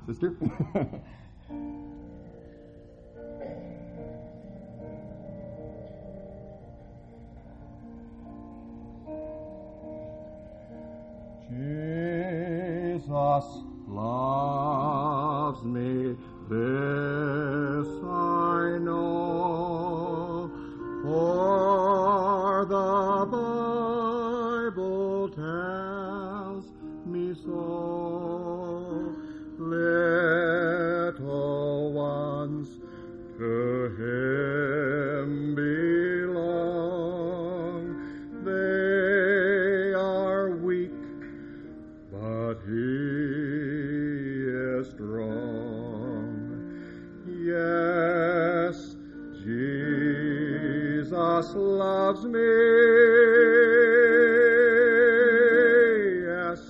Sister? Jesus loves me, this I know, for the Bible tells me so. Little ones to Him belong. They are weak, but He is strong. Yes, Jesus loves me. Yes,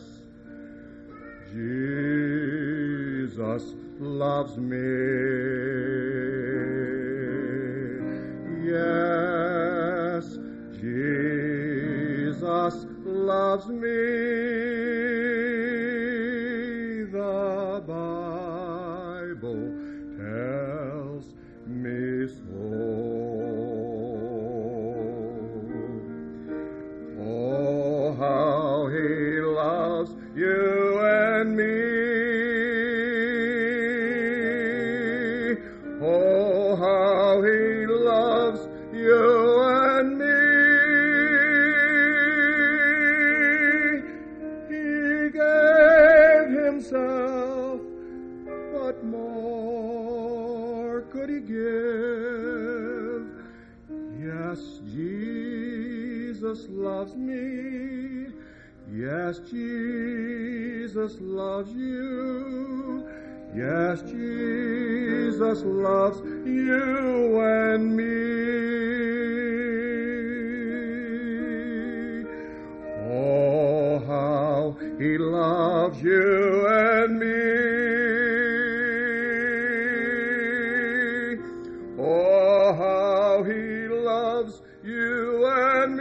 Jesus loves me. Yes, Jesus loves me. The Bible tells me so. Oh, how He loves you and me. Oh, how He loves you and me. He gave Himself. What more could He give? Yes, Jesus loves me. Yes, Jesus loves you. Yes, Jesus loves you and me. Oh, how He loves you and me. Oh, how He loves you and me.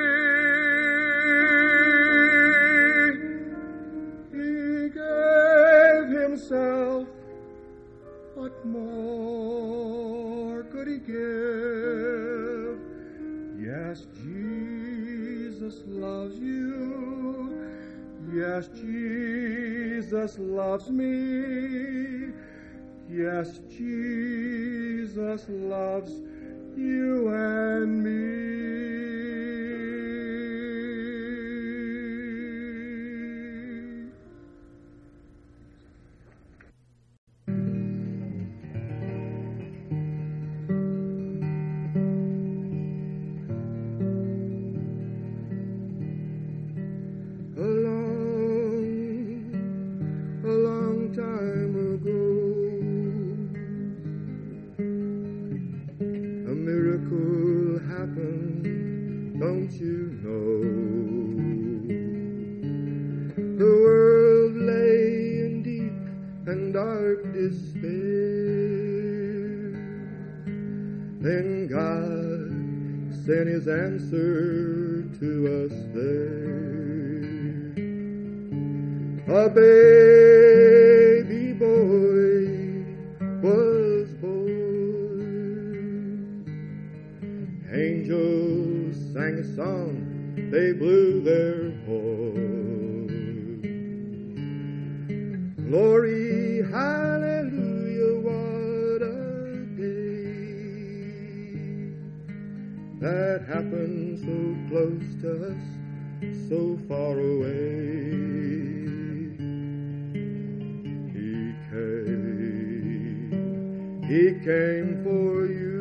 He gave Himself. What more could He give? Yes, Jesus loves you. Yes, Jesus loves me. Yes, Jesus loves you and me. A long time ago, a miracle happened, don't you know? The world lay in deep and dark despair. Then God sent His answer to us there. A baby boy was born. Angels sang a song, they blew their horn. Glory, hallelujah, what a day. That happened so close to us, so far away. He came for you.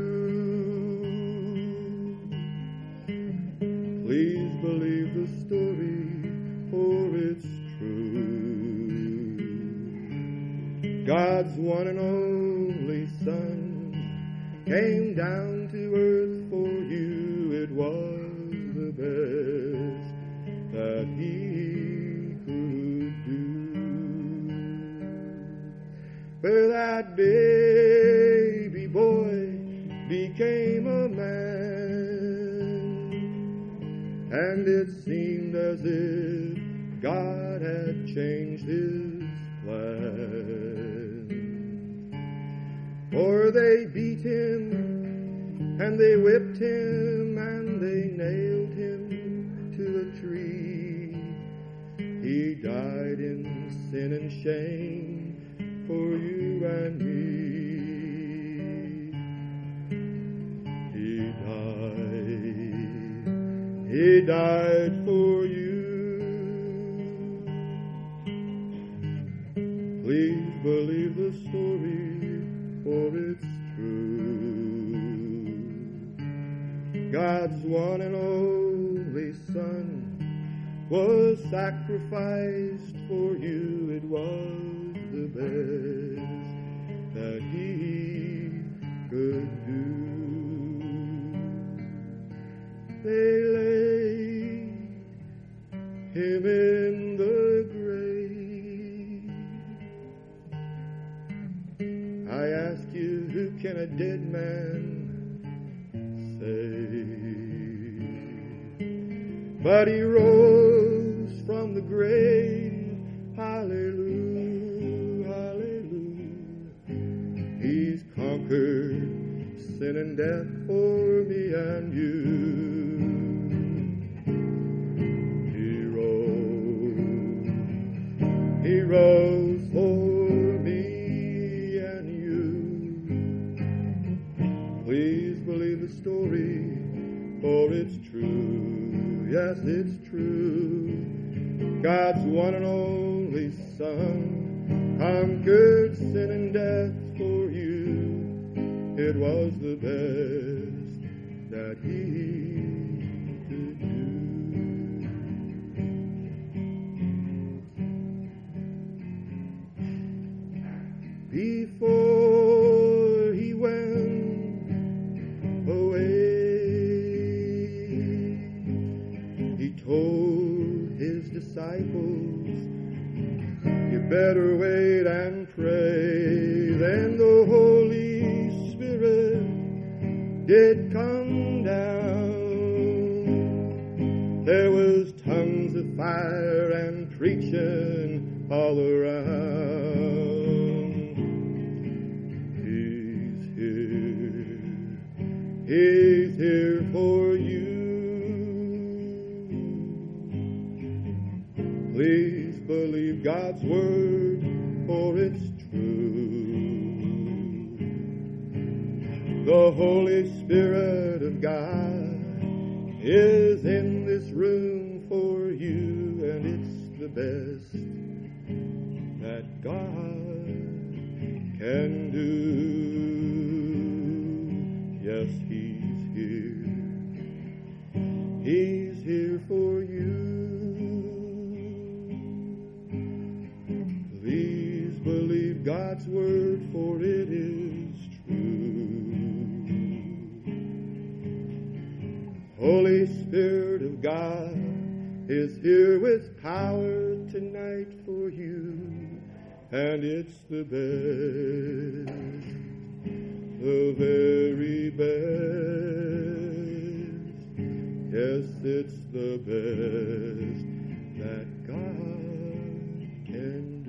Please believe the story, for it's true. God's one and only Son came down to earth for you. It was the best that He could do. For that baby boy became a man, and it seemed as if God had changed His plan. they beat him, and they whipped him, and they nailed him to a tree. He died in sin and shame for you and me. He died for you. Please believe the story, for it's true. God's one and only Son was sacrificed for you. It was the best that He could do. They laid Him in the grave. I ask you, who can a dead man save? But He rose from the grave. Hallelujah, hallelujah. He's conquered sin and death for me and you. He rose for me and you. Please believe the story, for it's true. Yes, it's true. God's one and only Son conquered sin and death for you. It was the best that He could do. Before He went away, He told His disciples, you better wait and pray. Then the Holy Spirit did come down. There was tongues of fire and preaching all around. He's here for you. Please believe God's word, for it's true. The Holy Spirit of God is in this room for you, and it's the best that God can do. Yes, He's here. He's here for you. Please believe God's word, for it is true. Holy Spirit of God is here with power tonight for you, and it's the best. The very best. Yes, it's the best that God can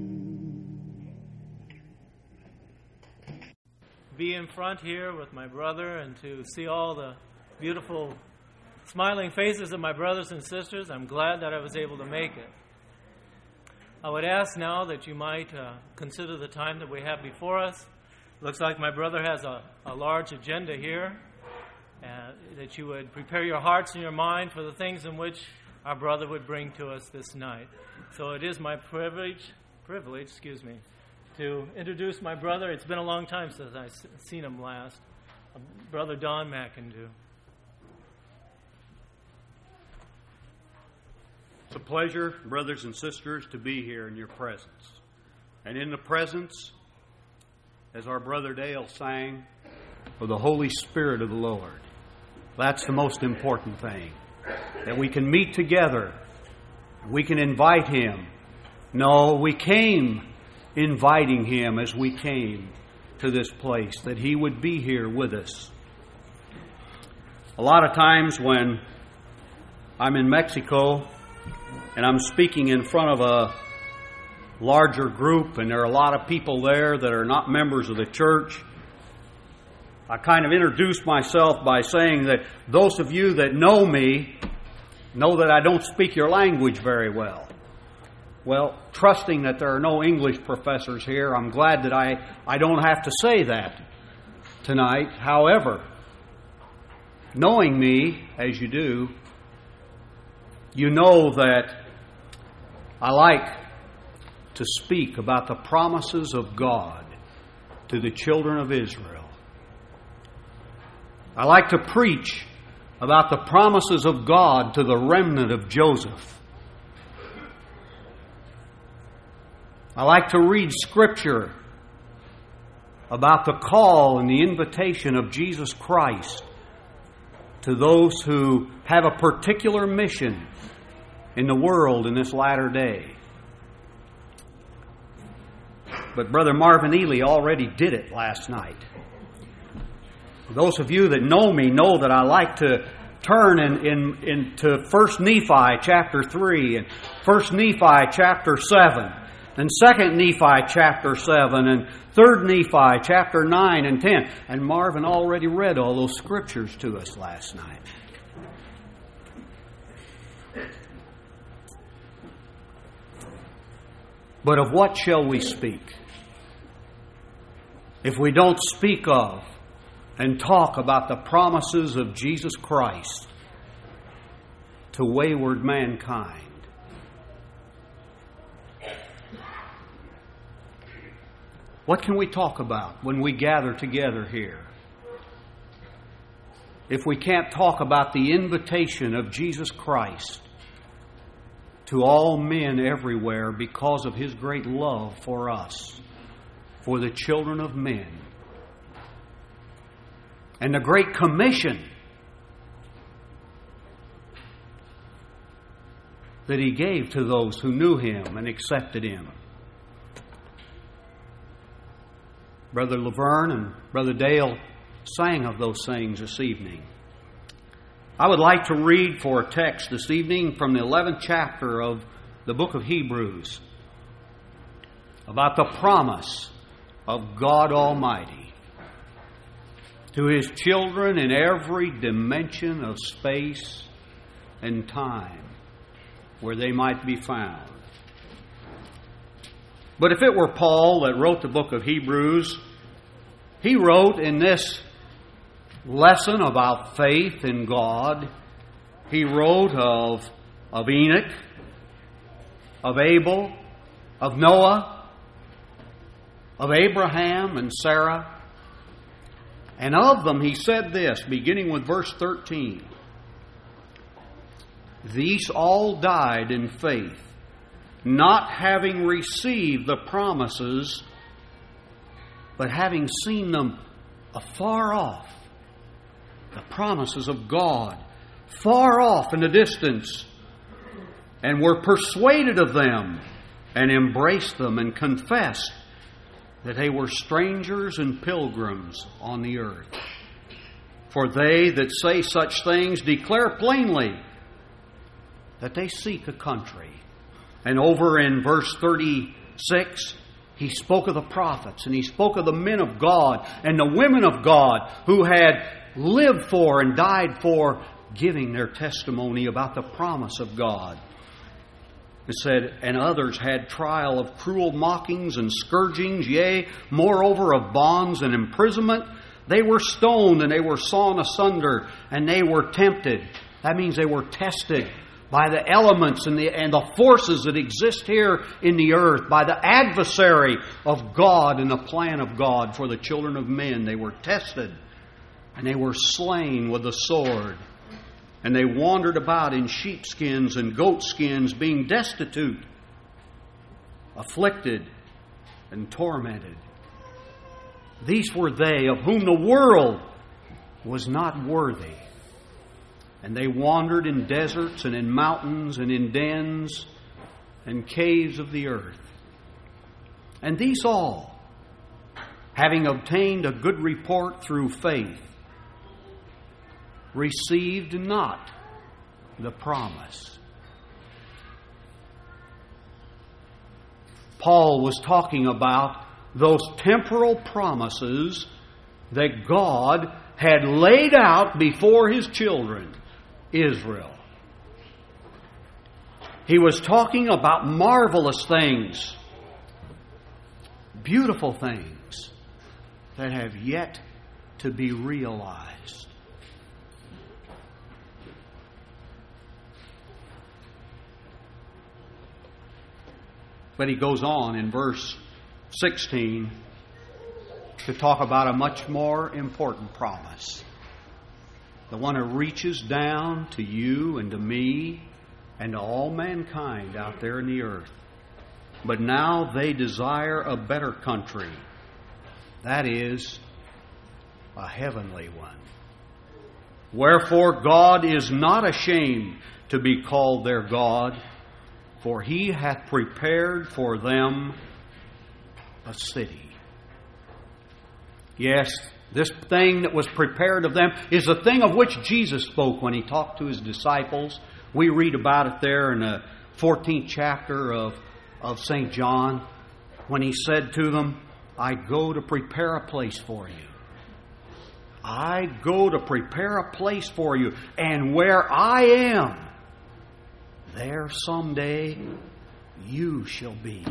do. Be in front here with my brother and to see all the beautiful smiling faces of my brothers and sisters. I'm glad that I was able to make it. I would ask now that you might consider the time that we have before us. Looks like my brother has a large agenda here, that you would prepare your hearts and your mind for the things in which our brother would bring to us this night. So it is my privilege, to introduce my brother. It's been a long time since I've seen him last, Brother Don McIndoe. It's a pleasure, brothers and sisters, to be here in your presence. And in the presence, as our brother Dale sang, of the Holy Spirit of the Lord. That's the most important thing. That we can meet together. We can invite Him. No, we came inviting Him as we came to this place, that He would be here with us. A lot of times when I'm in Mexico and I'm speaking in front of a larger group and there are a lot of people there that are not members of the church, I kind of introduced myself by saying that those of you that know me know that I don't speak your language very well. Well, trusting that there are no English professors here, I'm glad that I don't have to say that tonight. However, knowing me as you do, you know that I like to speak about the promises of God to the children of Israel. I like to preach about the promises of God to the remnant of Joseph. I like to read Scripture about the call and the invitation of Jesus Christ to those who have a particular mission in the world in this latter day. But Brother Marvin Ely already did it last night. Those of you that know me know that I like to turn into 1 Nephi chapter 3 and 1 Nephi chapter 7 and 2 Nephi chapter 7 and 3 Nephi chapter 9 and 10. And Marvin already read all those scriptures to us last night. But of what shall we speak if we don't speak of and talk about the promises of Jesus Christ to wayward mankind? What can we talk about when we gather together here if we can't talk about the invitation of Jesus Christ to all men everywhere because of His great love for us, for the children of men, and the Great Commission that He gave to those who knew Him and accepted Him? Brother Laverne and Brother Dale sang of those things this evening. I would like to read for a text this evening from the 11th chapter of the book of Hebrews about the promise of God Almighty to His children in every dimension of space and time where they might be found. But if it were Paul that wrote the book of Hebrews, he wrote in this lesson about faith in God, he wrote of Enoch, of Abel, of Noah, of Abraham and Sarah. And of them he said this, beginning with verse 13. These all died in faith, not having received the promises, but having seen them afar off. The promises of God, far off in the distance, and were persuaded of them, and embraced them, and confessed that they were strangers and pilgrims on the earth. For they that say such things declare plainly that they seek a country. And over in verse 36, he spoke of the prophets, and he spoke of the men of God and the women of God who had lived for and died for, giving their testimony about the promise of God. It said, and others had trial of cruel mockings and scourgings, yea, moreover of bonds and imprisonment. They were stoned and they were sawn asunder, and they were tempted. That means they were tested by the elements and the forces that exist here in the earth, by the adversary of God and the plan of God for the children of men. They were tested, and they were slain with the sword. And they wandered about in sheepskins and goatskins, being destitute, afflicted, and tormented. These were they of whom the world was not worthy. And they wandered in deserts and in mountains and in dens and caves of the earth. And these all, having obtained a good report through faith, received not the promise. Paul was talking about those temporal promises that God had laid out before His children, Israel. He was talking about marvelous things, beautiful things that have yet to be realized. But he goes on in verse 16 to talk about a much more important promise. The one who reaches down to you and to me and to all mankind out there in the earth. But now they desire a better country. That is, a heavenly one. Wherefore God is not ashamed to be called their God, for He hath prepared for them a city. Yes, this thing that was prepared of them is the thing of which Jesus spoke when He talked to His disciples. We read about it there in the 14th chapter of St. John, when He said to them, I go to prepare a place for you. I go to prepare a place for you. And where I am, there someday you shall be.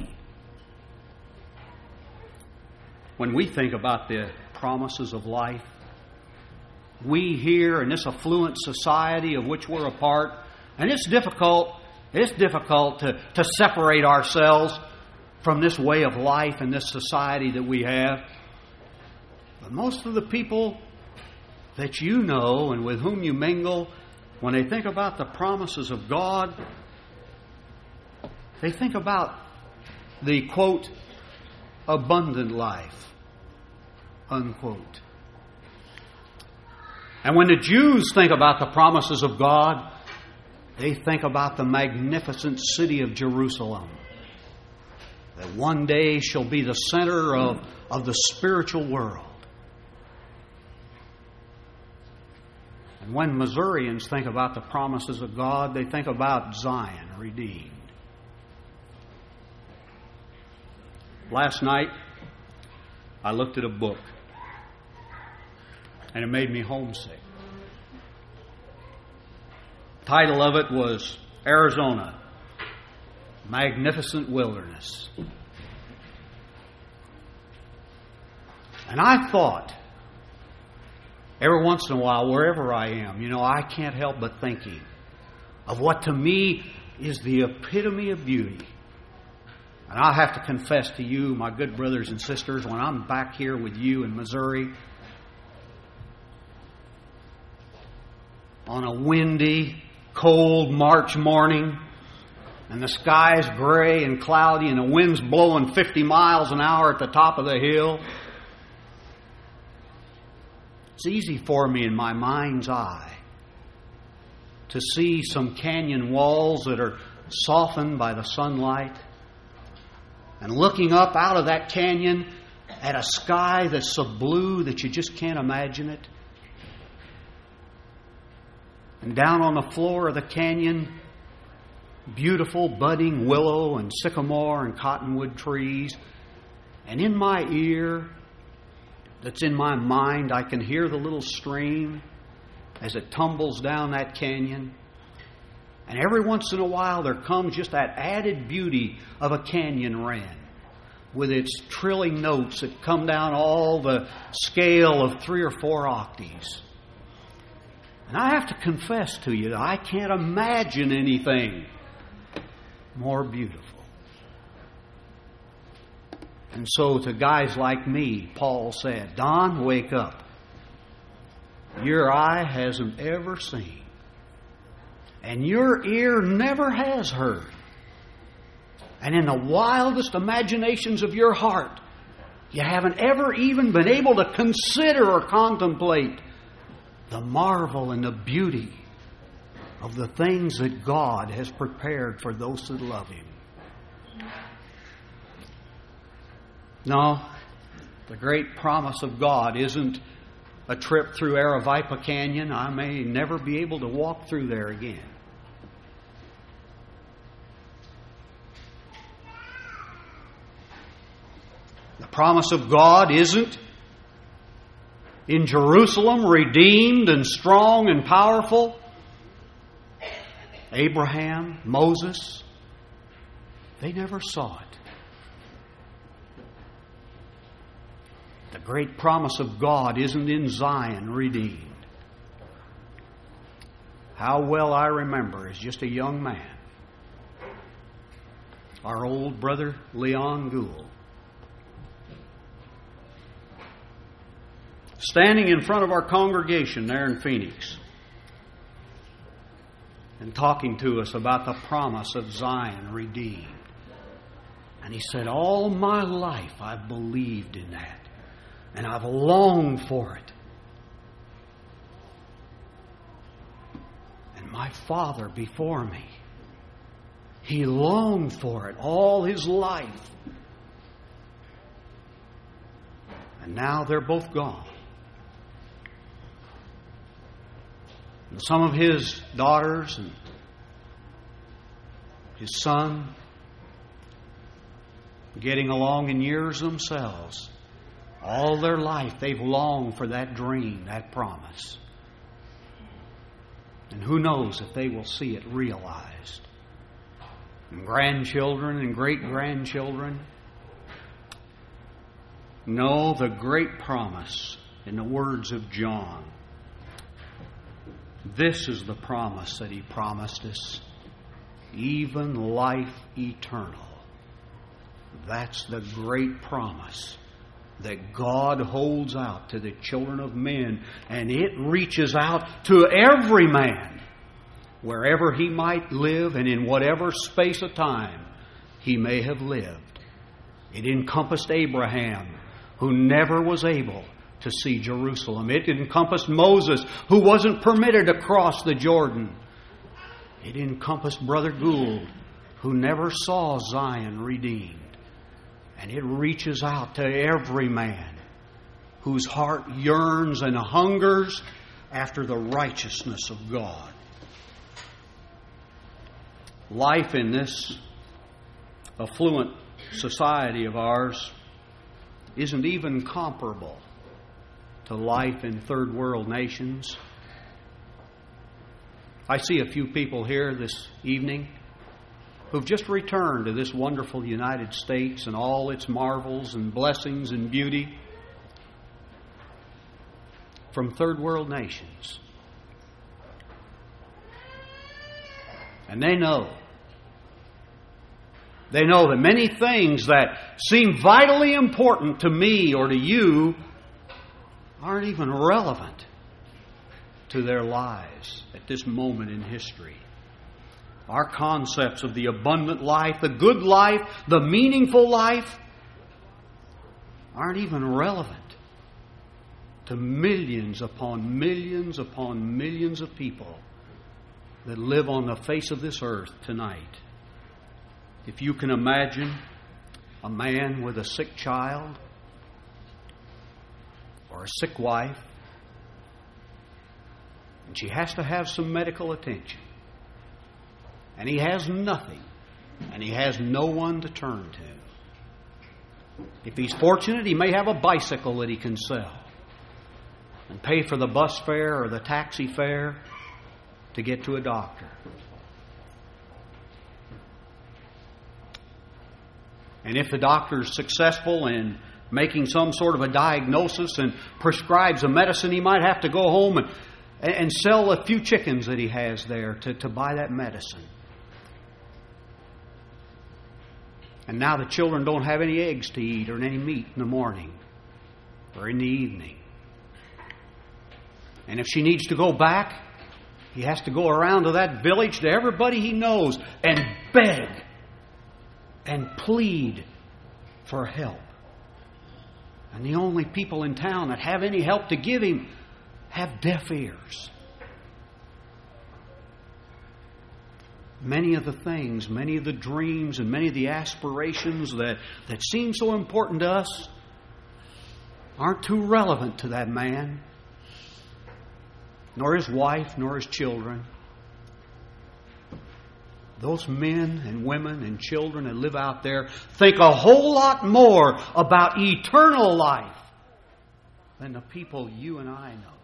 When we think about the promises of life, we here in this affluent society of which we're a part, and it's difficult to separate ourselves from this way of life and this society that we have. But most of the people that you know and with whom you mingle, when they think about the promises of God, they think about the, quote, abundant life, unquote. And when the Jews think about the promises of God, they think about the magnificent city of Jerusalem, that one day shall be the center of the spiritual world. And when Missourians think about the promises of God, they think about Zion redeemed. Last night, I looked at a book, and it made me homesick. The title of it was Arizona, Magnificent Wilderness. And I thought, every once in a while, wherever I am, I can't help but thinking of what to me is the epitome of beauty. And I have to confess to you, my good brothers and sisters, when I'm back here with you in Missouri, on a windy, cold March morning, and the sky's gray and cloudy, and the wind's blowing 50 miles an hour at the top of the hill, it's easy for me in my mind's eye to see some canyon walls that are softened by the sunlight, and looking up out of that canyon at a sky that's so blue that you just can't imagine it. And down on the floor of the canyon, beautiful budding willow and sycamore and cottonwood trees. And in my ear, that's in my mind, I can hear the little stream as it tumbles down that canyon. And every once in a while there comes just that added beauty of a canyon wren with its trilling notes that come down all the scale of 3 or 4 octaves. And I have to confess to you that I can't imagine anything more beautiful. And so to guys like me, Paul said, Don, wake up. Your eye hasn't ever seen, and your ear never has heard. And in the wildest imaginations of your heart, you haven't ever even been able to consider or contemplate the marvel and the beauty of the things that God has prepared for those that love Him. No, the great promise of God isn't a trip through Aravaipa Canyon. I may never be able to walk through there again. The promise of God isn't in Jerusalem, redeemed and strong and powerful. Abraham, Moses, they never saw it. The great promise of God isn't in Zion redeemed. How well I remember as just a young man, our old brother Leon Gould standing in front of our congregation there in Phoenix and talking to us about the promise of Zion redeemed. And he said, all my life I've believed in that, and I've longed for it. And my father before me, he longed for it all his life. And now they're both gone. And some of his daughters and his son, getting along in years themselves, all their life they've longed for that dream, that promise. And who knows if they will see it realized. And grandchildren and great-grandchildren. No, the great promise in the words of John. This is the promise that He promised us, even life eternal. That's the great promise that God holds out to the children of men, and it reaches out to every man, wherever he might live and in whatever space of time he may have lived. It encompassed Abraham, who never was able to see Jerusalem. It encompassed Moses, who wasn't permitted to cross the Jordan. It encompassed Brother Gould, who never saw Zion redeemed. And it reaches out to every man whose heart yearns and hungers after the righteousness of God. Life in this affluent society of ours isn't even comparable to life in third world nations. I see a few people here this evening who've just returned to this wonderful United States and all its marvels and blessings and beauty from third world nations. And they know that many things that seem vitally important to me or to you aren't even relevant to their lives at this moment in history. Our concepts of the abundant life, the good life, the meaningful life aren't even relevant to millions upon millions upon millions of people that live on the face of this earth tonight. If you can imagine a man with a sick child or a sick wife, and she has to have some medical attention, and he has nothing, and he has no one to turn to. If he's fortunate, he may have a bicycle that he can sell and pay for the bus fare or the taxi fare to get to a doctor. And if the doctor's successful in making some sort of a diagnosis and prescribes a medicine, he might have to go home and sell a few chickens that he has there to buy that medicine. And now the children don't have any eggs to eat or any meat in the morning or in the evening. And if she needs to go back, he has to go around to that village, to everybody he knows, and beg and plead for help. And the only people in town that have any help to give him have deaf ears. Many of the things, many of the dreams, and many of the aspirations that seem so important to us aren't too relevant to that man, nor his wife, nor his children. Those men and women and children that live out there think a whole lot more about eternal life than the people you and I know.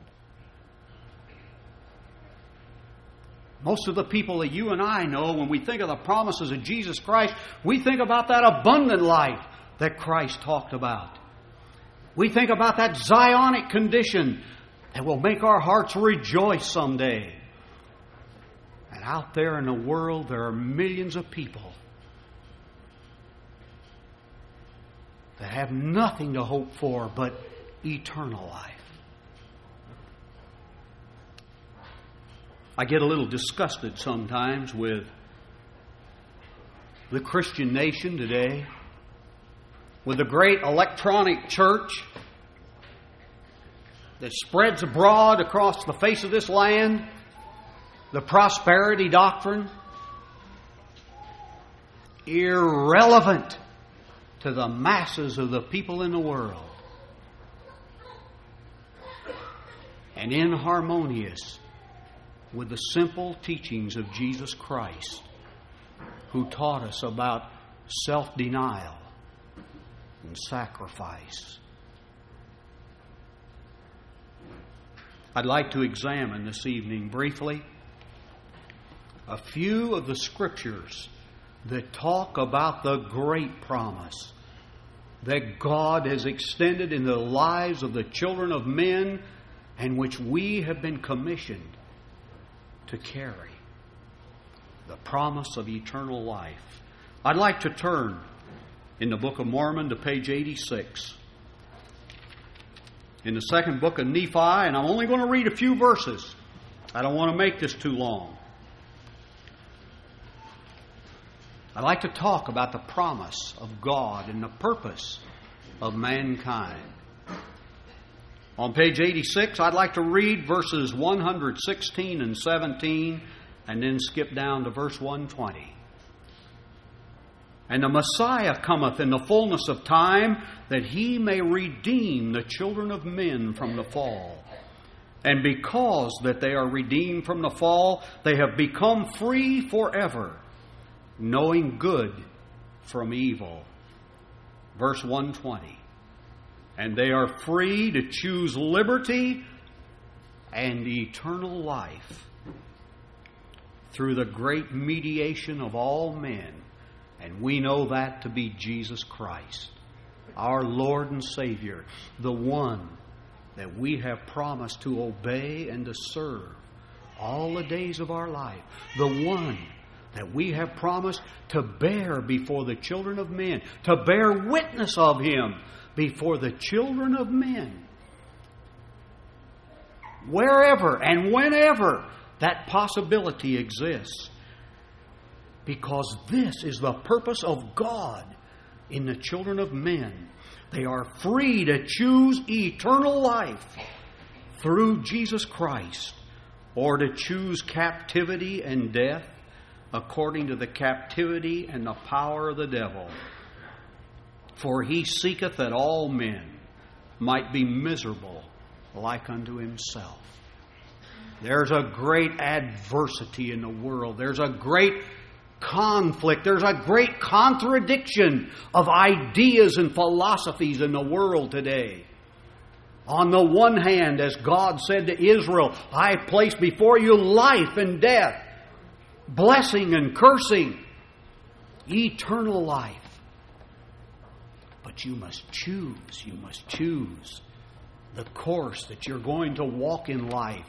Most of the people that you and I know, when we think of the promises of Jesus Christ, we think about that abundant life that Christ talked about. We think about that Zionic condition that will make our hearts rejoice someday. And out there in the world, there are millions of people that have nothing to hope for but eternal life. I get a little disgusted sometimes with the Christian nation today, with the great electronic church that spreads abroad across the face of this land, the prosperity doctrine, irrelevant to the masses of the people in the world, and inharmonious with the simple teachings of Jesus Christ, who taught us about self-denial and sacrifice. I'd like to examine this evening briefly a few of the scriptures that talk about the great promise that God has extended in the lives of the children of men and which we have been commissioned to carry. The promise of eternal life. I'd like to turn in the Book of Mormon to page 86. In the second book of Nephi, and I'm only going to read a few verses. I don't want to make this too long. I'd like to talk about the promise of God and the purpose of mankind. On page 86, I'd like to read verses 116 and 17 and then skip down to verse 120. And the Messiah cometh in the fullness of time, that he may redeem the children of men from the fall. And because that they are redeemed from the fall, they have become free forever, knowing good from evil. Verse 120. And they are free to choose liberty and eternal life through the great mediation of all men. And we know that to be Jesus Christ, our Lord and Savior, the one that we have promised to obey and to serve all the days of our life, the one that we have promised to bear before the children of men, to bear witness of Him before the children of men. Wherever and whenever that possibility exists. Because this is the purpose of God in the children of men. They are free to choose eternal life through Jesus Christ, or to choose captivity and death according to the captivity and the power of the devil. For he seeketh that all men might be miserable like unto himself. There's a great adversity in the world. There's a great conflict. There's a great contradiction of ideas and philosophies in the world today. On the one hand, as God said to Israel, I place before you life and death, blessing and cursing, eternal life. But you must choose the course that you're going to walk in life.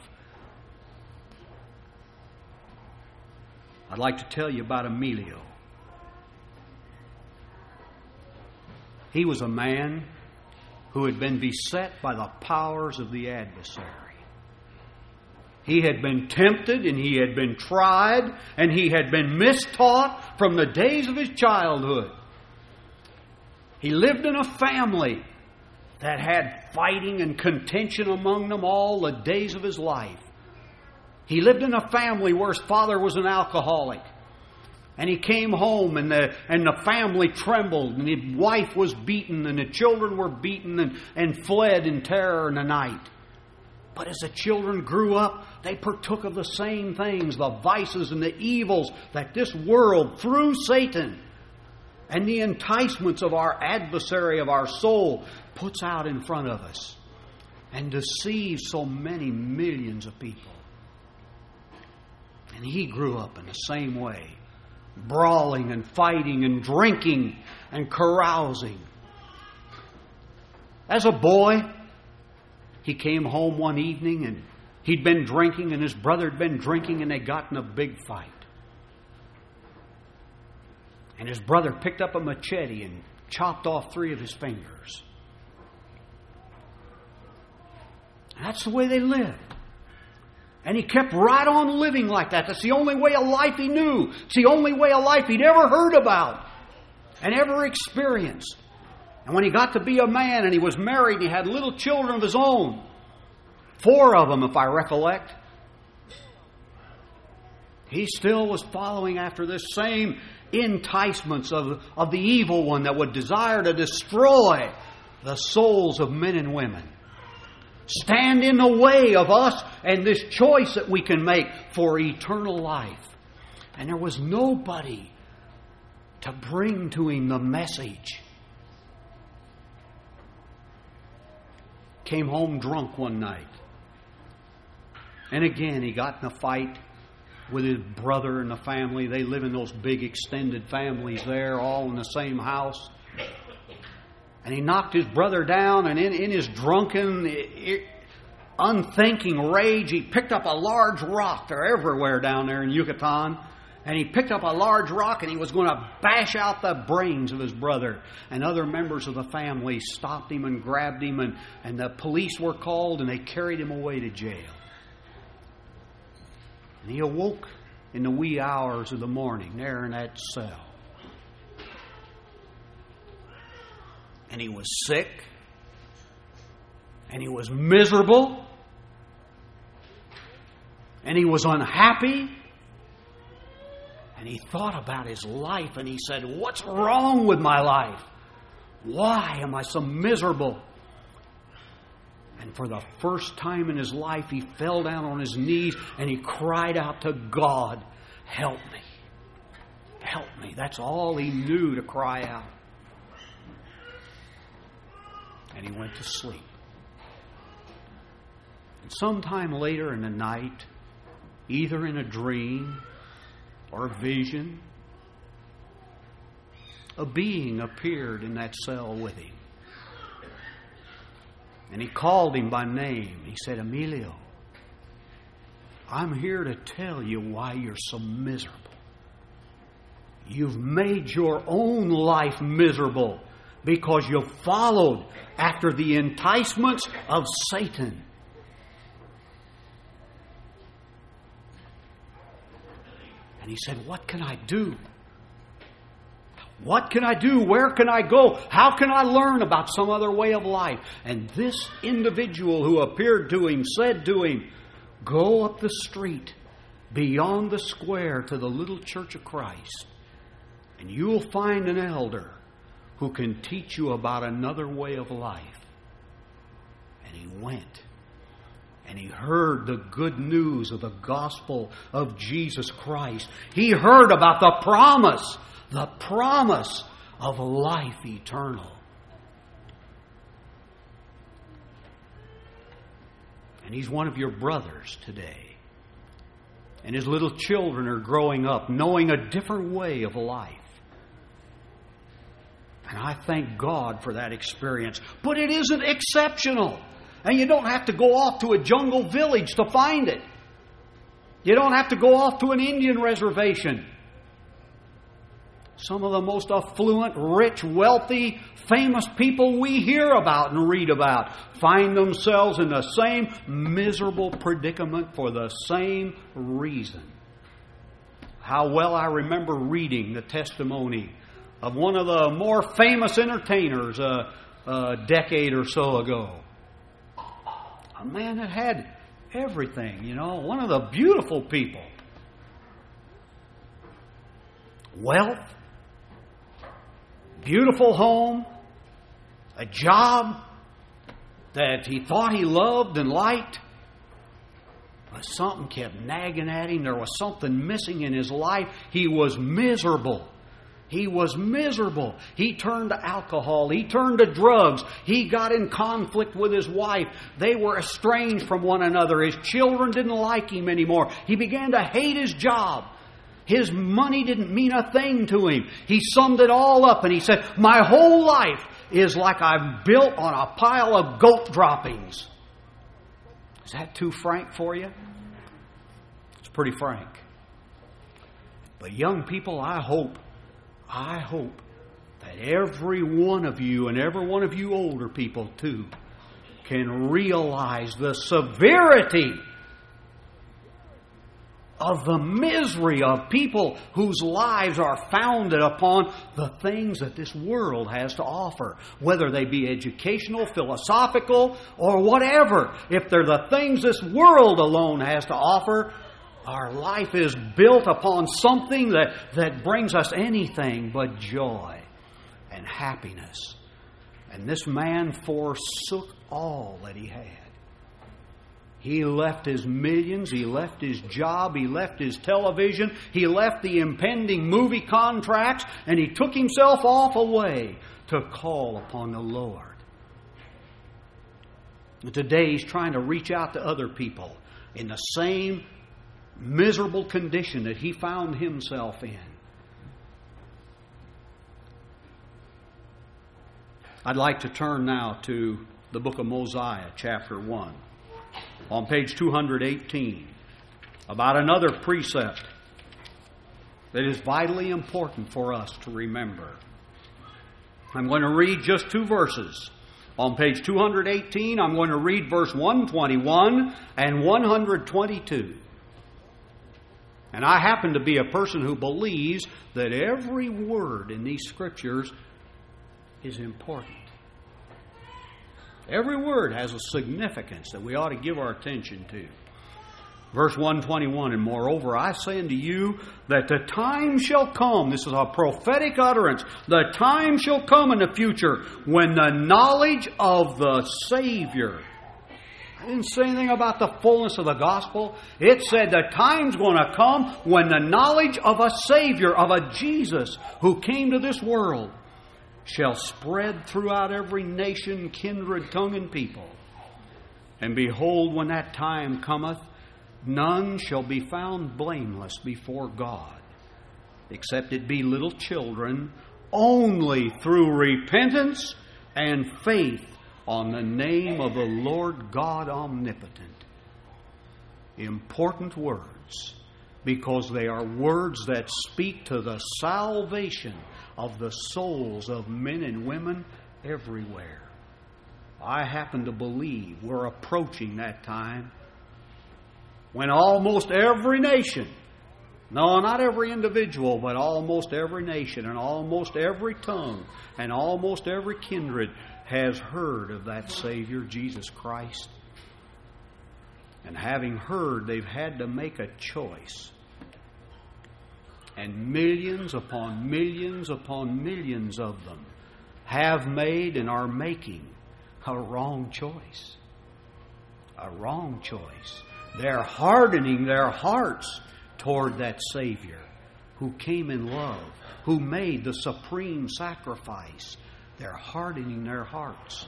I'd like to tell you about Emilio. He was a man who had been beset by the powers of the adversary. He had been tempted and he had been tried and he had been mistaught from the days of his childhood. He lived in a family that had fighting and contention among them all the days of his life. He lived in a family where his father was an alcoholic. And he came home and the family trembled, and his wife was beaten, and the children were beaten and fled in terror in the night. But as the children grew up, they partook of the same things, the vices and the evils that this world, through Satan and the enticements of our adversary of our soul, puts out in front of us. and deceive so many millions of people. And he grew up in the same way, brawling and fighting and drinking and carousing. As a boy, he came home one evening and he'd been drinking and his brother had been drinking and they got in a big fight. And his brother picked up a machete and chopped off 3 of his fingers. And that's the way they lived. And he kept right on living like that. That's the only way of life he knew. It's the only way of life he'd ever heard about and ever experienced. And when he got to be a man and he was married and he had little children of his own, 4 of them, if I recollect, he still was following after this same enticements of the evil one that would desire to destroy the souls of men and women. Stand in the way of us and this choice that we can make for eternal life. And there was nobody to bring to him the message. Came home drunk one night. And again, he got in a fight with his brother and the family. They live in those big extended families there, all in the same house. And he knocked his brother down, and in his drunken, unthinking rage, he picked up a large rock. They're everywhere down there in Yucatan. And he picked up a large rock and he was going to bash out the brains of his brother. And other members of the family stopped him and grabbed him, and the police were called and they carried him away to jail. And he awoke in the wee hours of the morning there in that cell. And he was sick. And he was miserable. And he was unhappy. And he thought about his life and he said, "What's wrong with my life? Why am I so miserable?" And for the first time in his life, he fell down on his knees and he cried out to God, "Help me. Help me." That's all he knew to cry out. And he went to sleep. And sometime later in the night, either in a dream or a vision, a being appeared in that cell with him. And he called him by name. He said, "Emilio, I'm here to tell you why you're so miserable. You've made your own life miserable because you followed after the enticements of Satan." And he said, "What can I do? What can I do? Where can I go? How can I learn about some other way of life?" And this individual who appeared to him said to him, "Go up the street beyond the square to the little Church of Christ, and you'll find an elder who can teach you about another way of life." And he went. And he heard the good news of the gospel of Jesus Christ. He heard about the promise of life eternal. And he's one of your brothers today. And his little children are growing up knowing a different way of life. And I thank God for that experience. But it isn't exceptional. And you don't have to go off to a jungle village to find it. You don't have to go off to an Indian reservation. Some of the most affluent, rich, wealthy, famous people we hear about and read about find themselves in the same miserable predicament for the same reason. How well I remember reading the testimony of one of the more famous entertainers a decade or so ago. A man that had everything, one of the beautiful people. Wealth, beautiful home, a job that he thought he loved and liked. But something kept nagging at him. There was something missing in his life. He was miserable. He was miserable. He turned to alcohol. He turned to drugs. He got in conflict with his wife. They were estranged from one another. His children didn't like him anymore. He began to hate his job. His money didn't mean a thing to him. He summed it all up and he said, my whole life is like I'm built on a pile of goat droppings. Is that too frank for you? It's pretty frank. But young people, I hope that every one of you and every one of you older people too can realize the severity of the misery of people whose lives are founded upon the things that this world has to offer, whether they be educational, philosophical, or whatever. If they're the things this world alone has to offer, our life is built upon something that brings us anything but joy and happiness. And this man forsook all that he had. He left his millions, he left his job, he left his television, he left the impending movie contracts, and he took himself off away to call upon the Lord. And today he's trying to reach out to other people in the same miserable condition that he found himself in. I'd like to turn now to the book of Mosiah, chapter 1. On page 218, about another precept that is vitally important for us to remember. I'm going to read just 2 verses. On page 218, I'm going to read verse 121 and 122. And I happen to be a person who believes that every word in these scriptures is important. Every word has a significance that we ought to give our attention to. Verse 121, and moreover, I say unto you that the time shall come, this is a prophetic utterance, the time shall come in the future when the knowledge of the Savior. I didn't say anything about the fullness of the gospel. It said the time's going to come when the knowledge of a Savior, of a Jesus who came to this world, shall spread throughout every nation, kindred, tongue, and people. And behold, when that time cometh, none shall be found blameless before God, except it be little children, only through repentance and faith on the name of the Lord God Omnipotent. Important words, because they are words that speak to the salvation of the souls of men and women everywhere. I happen to believe we're approaching that time when almost every nation, no, not every individual, but almost every nation and almost every tongue and almost every kindred has heard of that Savior, Jesus Christ. And having heard, they've had to make a choice. And millions upon millions upon millions of them have made and are making a wrong choice. A wrong choice. They're hardening their hearts toward that Savior who came in love, who made the supreme sacrifice. They're hardening their hearts.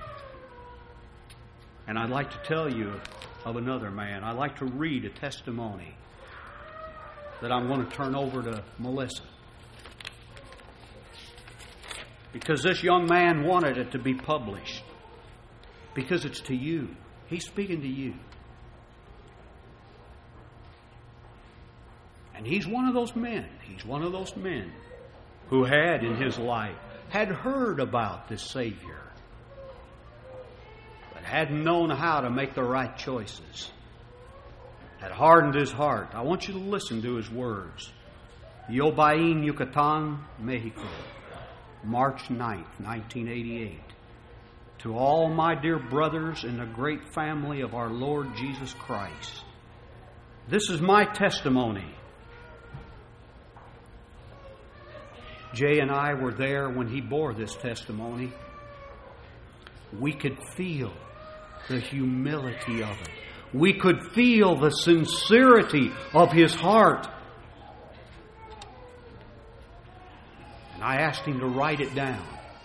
And I'd like to tell you of another man. I'd like to read a testimony that I'm going to turn over to Melissa. Because this young man wanted it to be published. Because it's to you. He's speaking to you. And he's one of those men. He's one of those men who had in his life, had heard about this Savior, but hadn't known how to make the right choices. Had hardened his heart. I want you to listen to his words. Yobain, Yucatan, Mexico, March 9th, 1988. To all my dear brothers in the great family of our Lord Jesus Christ, this is my testimony. Jay and I were there when he bore this testimony. We could feel the humility of it. We could feel the sincerity of his heart. And I asked him to write it down.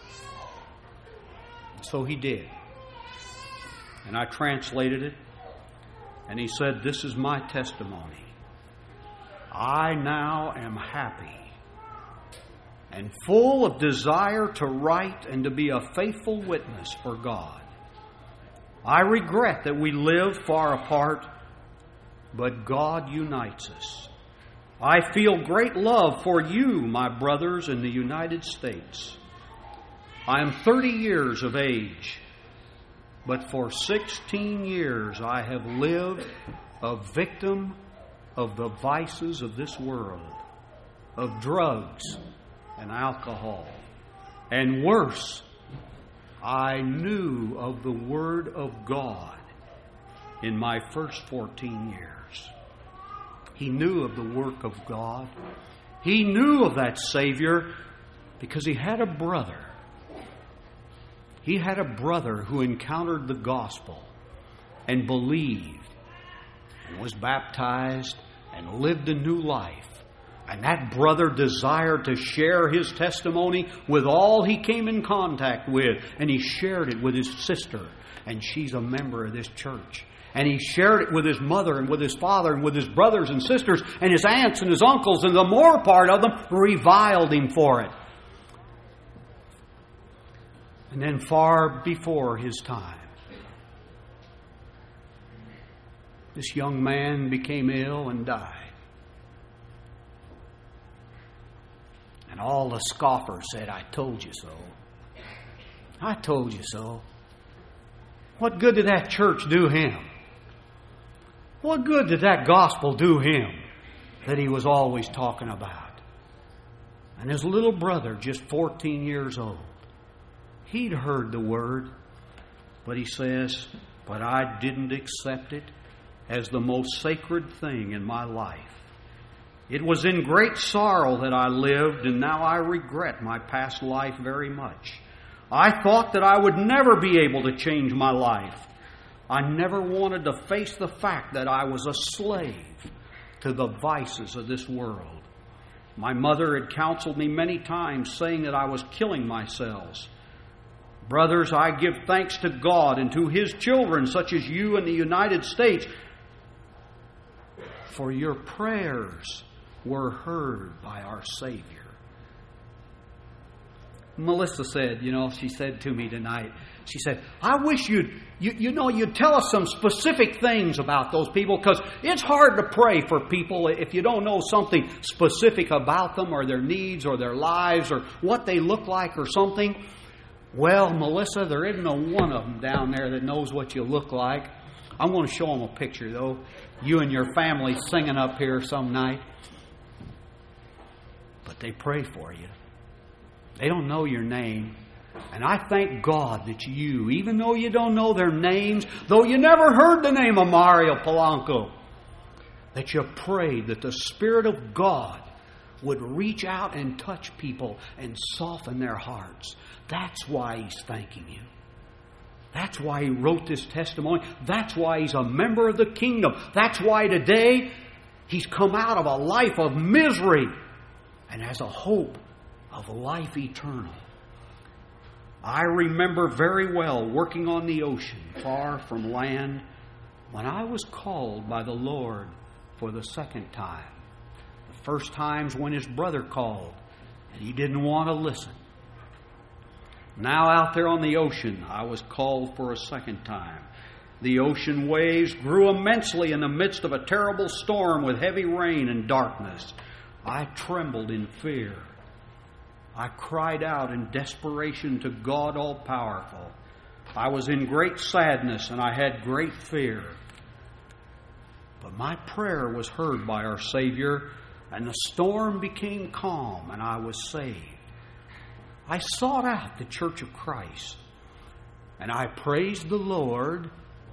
So he did. And I translated it. And he said, "This is my testimony. I now am happy and full of desire to write and to be a faithful witness for God. I regret that we live far apart, but God unites us. I feel great love for you, my brothers in the United States. I am 30 years of age, but for 16 years I have lived a victim of the vices of this world, of drugs and alcohol. And worse, I knew of the Word of God in my first 14 years. He knew of the work of God. He knew of that Savior because he had a brother. He had a brother who encountered the gospel and believed and was baptized and lived a new life. And that brother desired to share his testimony with all he came in contact with. And he shared it with his sister, and she's a member of this church. And he shared it with his mother and with his father and with his brothers and sisters and his aunts and his uncles, and the more part of them reviled him for it. And then far before his time, this young man became ill and died. And all the scoffers said, "I told you so. I told you so." What good did that church do him? What good did that gospel do him that he was always talking about? And his little brother, just 14 years old, he'd heard the word, but he says, "But I didn't accept it as the most sacred thing in my life. It was in great sorrow that I lived, and now I regret my past life very much. I thought that I would never be able to change my life. I never wanted to face the fact that I was a slave to the vices of this world. My mother had counseled me many times, saying that I was killing myself. Brothers, I give thanks to God and to His children, such as you in the United States, for your prayers were heard by our Savior." Melissa said, she said to me tonight, she said, "I wish you'd tell us some specific things about those people, because it's hard to pray for people if you don't know something specific about them or their needs or their lives or what they look like or something." Well, Melissa, there isn't a one of them down there that knows what you look like. I'm going to show them a picture, though. You and your family singing up here some night. But they pray for you. They don't know your name. And I thank God that you, even though you don't know their names, though you never heard the name of Mario Polanco, that you prayed that the Spirit of God would reach out and touch people and soften their hearts. That's why He's thanking you. That's why He wrote this testimony. That's why He's a member of the kingdom. That's why today He's come out of a life of misery and has a hope of life eternal. I remember very well working on the ocean, far from land, when I was called by the Lord for the second time. The first time's when his brother called, and he didn't want to listen. Now out there on the ocean, I was called for a second time. The ocean waves grew immensely in the midst of a terrible storm with heavy rain and darkness. I trembled in fear. I cried out in desperation to God all-powerful. I was in great sadness and I had great fear. But my prayer was heard by our Savior, and the storm became calm and I was saved. I sought out the Church of Christ and I praised the Lord,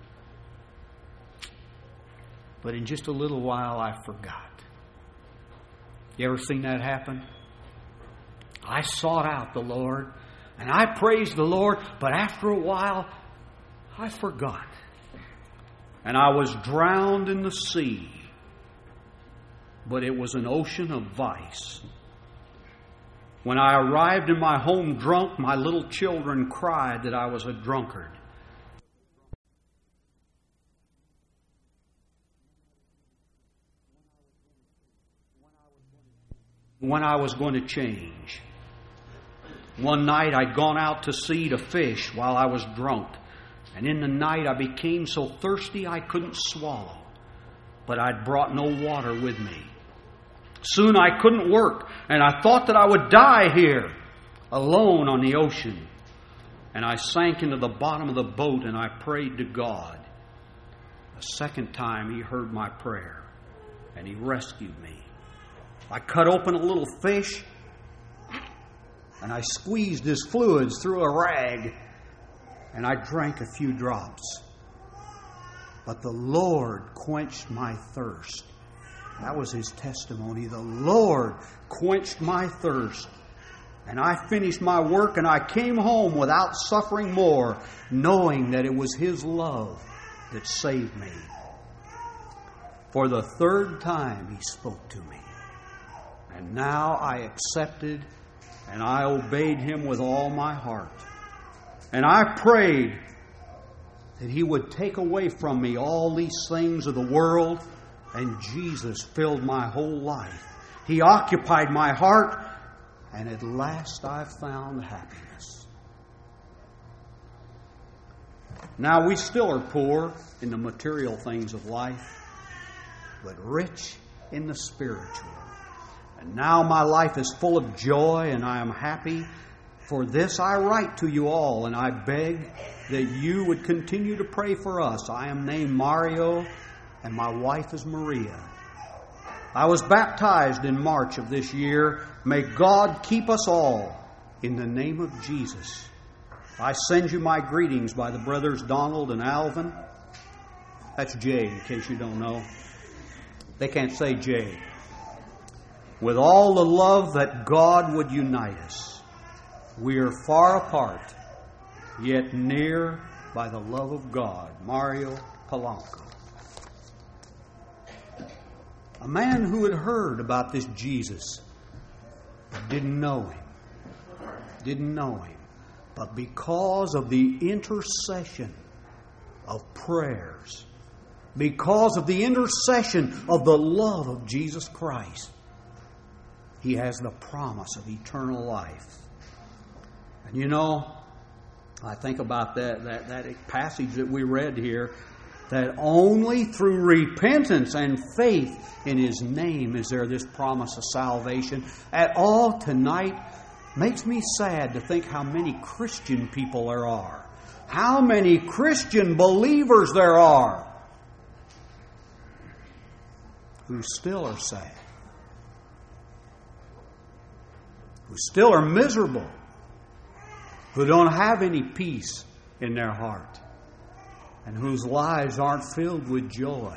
but in just a little while I forgot. You ever seen that happen? I sought out the Lord and I praised the Lord, but after a while I forgot. And I was drowned in the sea, but it was an ocean of vice. When I arrived in my home drunk, my little children cried that I was a drunkard. When I was going to change. One night I'd gone out to sea to fish while I was drunk. And in the night I became so thirsty I couldn't swallow. But I'd brought no water with me. Soon I couldn't work, and I thought that I would die here, alone on the ocean. And I sank into the bottom of the boat and I prayed to God. A second time He heard my prayer, and He rescued me. I cut open a little fish, and I squeezed his fluids through a rag, and I drank a few drops. But the Lord quenched my thirst. That was his testimony. The Lord quenched my thirst. And I finished my work, and I came home without suffering more, knowing that it was His love that saved me. For the third time He spoke to me. And now I accepted and I obeyed Him with all my heart. And I prayed that He would take away from me all these things of the world, and Jesus filled my whole life. He occupied my heart, and at last I found happiness. Now we still are poor in the material things of life, but rich in the spiritual. And now my life is full of joy, and I am happy. For this I write to you all, and I beg that you would continue to pray for us. I am named Mario, and my wife is Maria. I was baptized in March of this year. May God keep us all in the name of Jesus. I send you my greetings by the brothers Donald and Alvin. That's Jay, in case you don't know. They can't say Jay. With all the love that God would unite us. We are far apart, yet near by the love of God. Mario Polanco. A man who had heard about this Jesus, but didn't know Him. But because of the intercession of prayers, because of the intercession of the love of Jesus Christ, he has the promise of eternal life. And you know, I think about that passage that we read here, that only through repentance and faith in His name is there this promise of salvation. At all tonight, makes me sad to think how many Christian people there are. How many Christian believers there are who still are sad. Who still are miserable. Who don't have any peace in their heart. And whose lives aren't filled with joy.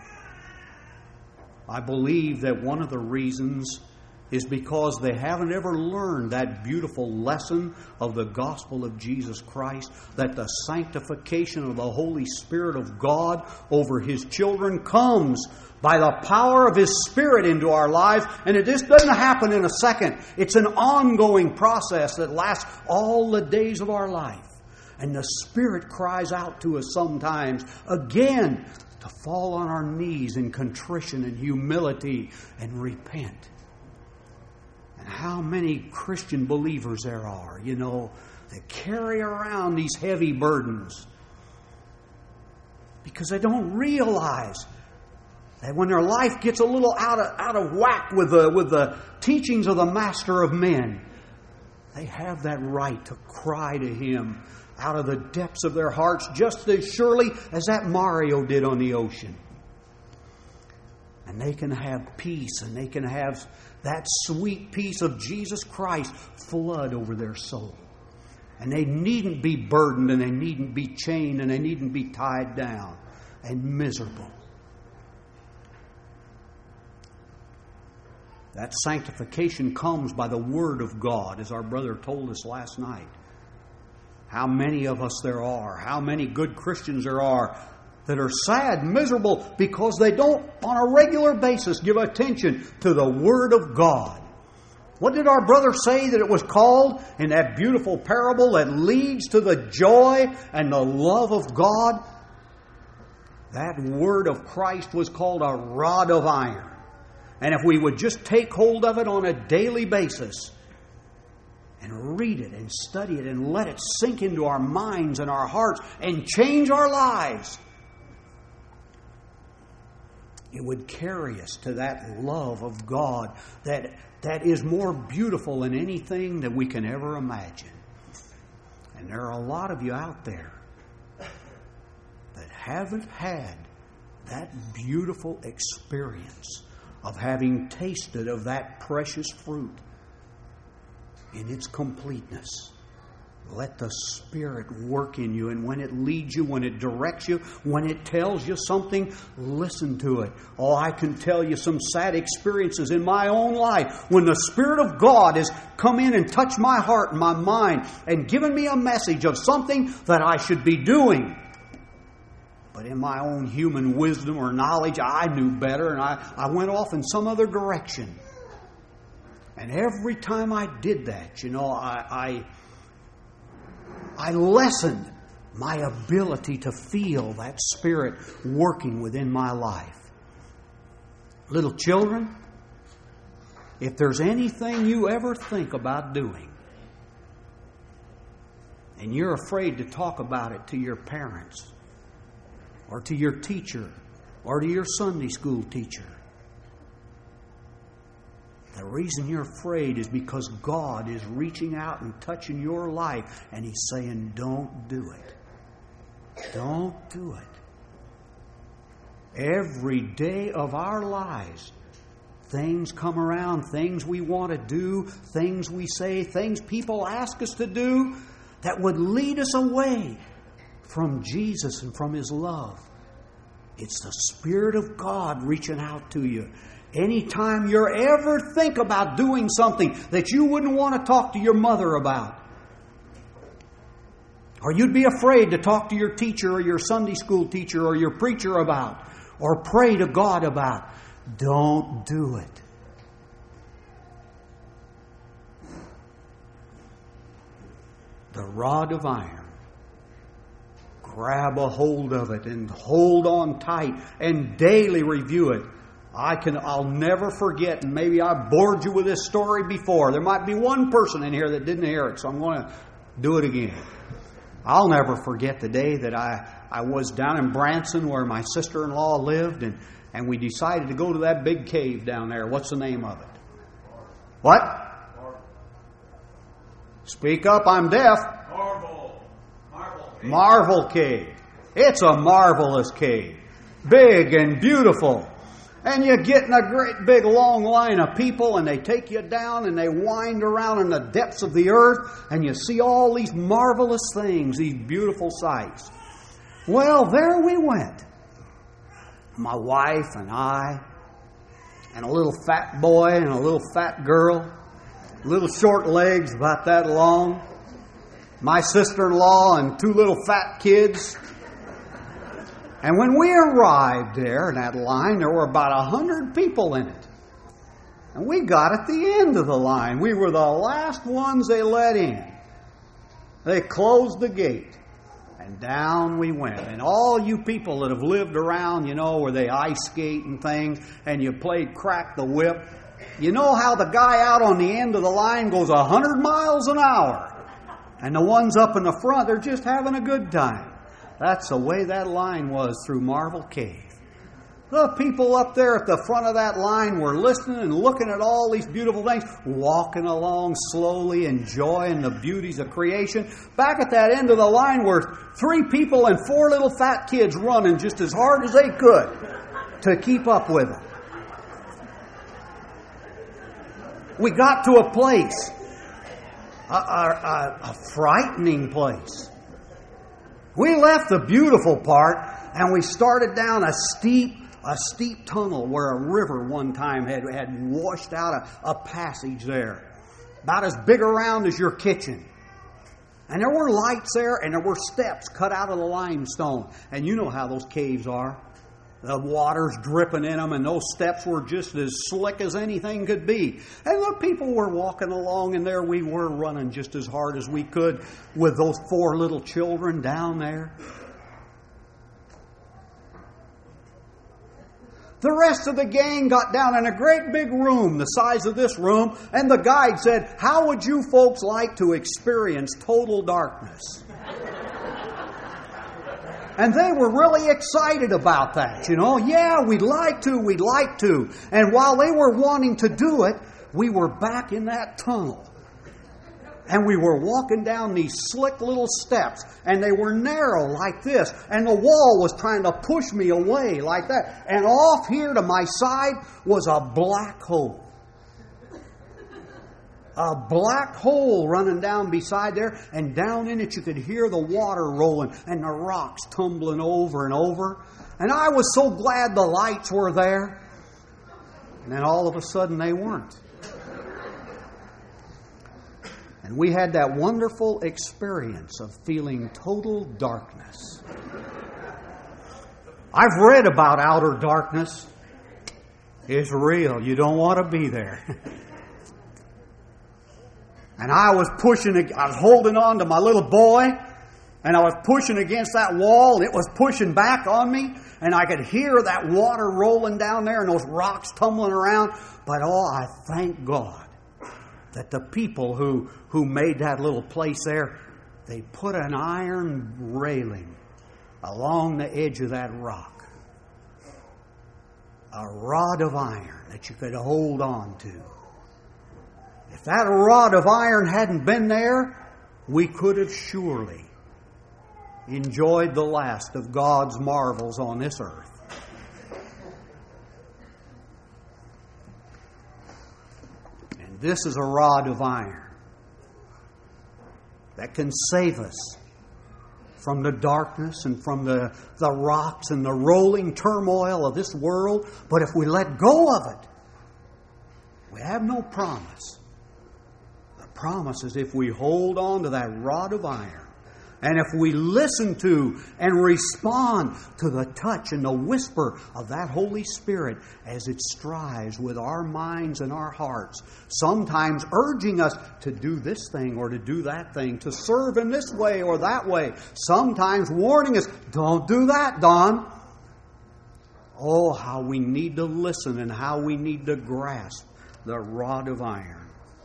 I believe that one of the reasons is because they haven't ever learned that beautiful lesson of the gospel of Jesus Christ, that the sanctification of the Holy Spirit of God over His children comes by the power of His Spirit into our lives. And it just doesn't happen in a second. It's an ongoing process that lasts all the days of our life. And the Spirit cries out to us sometimes, again, to fall on our knees in contrition and humility and repent. And how many Christian believers there are, that carry around these heavy burdens because they don't realize that when their life gets a little out of whack with the teachings of the Master of men, they have that right to cry to Him out of the depths of their hearts, just as surely as that Mario did on the ocean. And they can have peace, and they can have that sweet peace of Jesus Christ flood over their soul. And they needn't be burdened, and they needn't be chained, and they needn't be tied down and miserable. That sanctification comes by the Word of God, as our brother told us last night. How many of us there are, how many good Christians there are that are sad, miserable, because they don't on a regular basis give attention to the Word of God. What did our brother say that it was called in that beautiful parable that leads to the joy and the love of God? That word of Christ was called a rod of iron. And if we would just take hold of it on a daily basis and read it and study it and let it sink into our minds and our hearts and change our lives, it would carry us to that love of God that is more beautiful than anything that we can ever imagine. And there are a lot of you out there that haven't had that beautiful experience of having tasted of that precious fruit in its completeness. Let the Spirit work in you, and when it leads you, when it directs you, when it tells you something, listen to it. Oh, I can tell you some sad experiences in my own life when the Spirit of God has come in and touched my heart and my mind and given me a message of something that I should be doing. But in my own human wisdom or knowledge, I knew better, and I went off in some other direction. And every time I did that, I lessened my ability to feel that Spirit working within my life. Little children, if there's anything you ever think about doing, and you're afraid to talk about it to your parents, or to your teacher, or to your Sunday school teacher, the reason you're afraid is because God is reaching out and touching your life, and He's saying, don't do it. Don't do it. Every day of our lives, things come around, things we want to do, things we say, things people ask us to do that would lead us away from Jesus and from His love. It's the Spirit of God reaching out to you. Anytime you ever think about doing something that you wouldn't want to talk to your mother about, or you'd be afraid to talk to your teacher or your Sunday school teacher or your preacher about, or pray to God about, don't do it. The rod of iron. Grab a hold of it and hold on tight and daily review it. I'll never forget, and maybe I bored you with this story before. There might be one person in here that didn't hear it, so I'm going to do it again. I'll never forget the day that I was down in Branson where my sister-in-law lived, and we decided to go to that big cave down there. What's the name of it? What? Speak up, I'm deaf. Marvel Cave. It's a marvelous cave. Big and beautiful. And you get in a great big long line of people, and they take you down and they wind around in the depths of the earth, and you see all these marvelous things, these beautiful sights. Well, there we went. My wife and I, and a little fat boy and a little fat girl, little short legs about that long, my sister-in-law and two little fat kids. And when we arrived there in that line, there were about 100 people in it. And we got at the end of the line. We were the last ones they let in. They closed the gate. And down we went. And all you people that have lived around, where they ice skate and things, and you played crack the whip, you know how the guy out on the end of the line goes 100 miles an hour. And the ones up in the front, they're just having a good time. That's the way that line was through Marvel Cave. The people up there at the front of that line were listening and looking at all these beautiful things, walking along slowly, enjoying the beauties of creation. Back at that end of the line were 3 people and 4 little fat kids running just as hard as they could to keep up with them. We got to a place, a frightening place. We left the beautiful part and we started down a steep tunnel where a river one time had washed out a passage there, about as big around as your kitchen. And there were lights there, and there were steps cut out of the limestone. And you know how those caves are. The water's dripping in them, and those steps were just as slick as anything could be. And the people were walking along, and there we were running just as hard as we could with those 4 little children down there. The rest of the gang got down in a great big room, the size of this room, and the guide said, "How would you folks like to experience total darkness?" And they were really excited about that, you know. Yeah, we'd like to. And while they were wanting to do it, we were back in that tunnel. And we were walking down these slick little steps, and they were narrow like this, and the wall was trying to push me away like that. And off here to my side was a black hole. A black hole running down beside there, and down in it you could hear the water rolling and the rocks tumbling over and over. And I was so glad the lights were there. And then all of a sudden they weren't. And we had that wonderful experience of feeling total darkness. I've read about outer darkness. It's real. You don't want to be there. And I was holding on to my little boy, and I was pushing against that wall, and it was pushing back on me, and I could hear that water rolling down there and those rocks tumbling around. But I thank God that the people who made that little place there, they put an iron railing along the edge of that rock. A rod of iron that you could hold on to. If that rod of iron hadn't been there, we could have surely enjoyed the last of God's marvels on this earth. And this is a rod of iron that can save us from the darkness and from the rocks and the rolling turmoil of this world. But if we let go of it, we have no promise. The promise is if we hold on to that rod of iron, and if we listen to and respond to the touch and the whisper of that Holy Spirit as it strives with our minds and our hearts, sometimes urging us to do this thing or to do that thing, to serve in this way or that way, sometimes warning us, don't do that, Don. Oh, how we need to listen and how we need to grasp the rod of iron.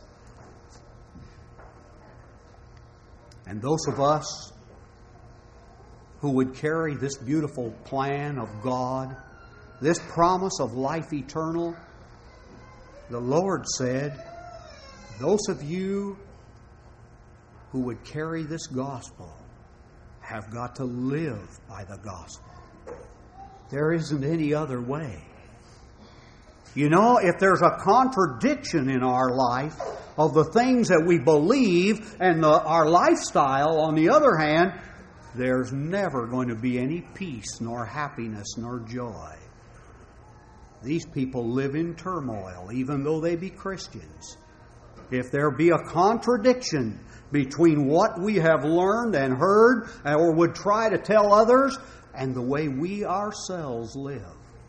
And those of us who would carry this beautiful plan of God, this promise of life eternal, the Lord said, those of you who would carry this gospel have got to live by the gospel. There isn't any other way. You know, if there's a contradiction in our life of the things that we believe and our lifestyle, on the other hand, there's never going to be any peace, nor happiness, nor joy. These people live in turmoil, even though they be Christians. If there be a contradiction between what we have learned and heard, or would try to tell others, and the way we ourselves live.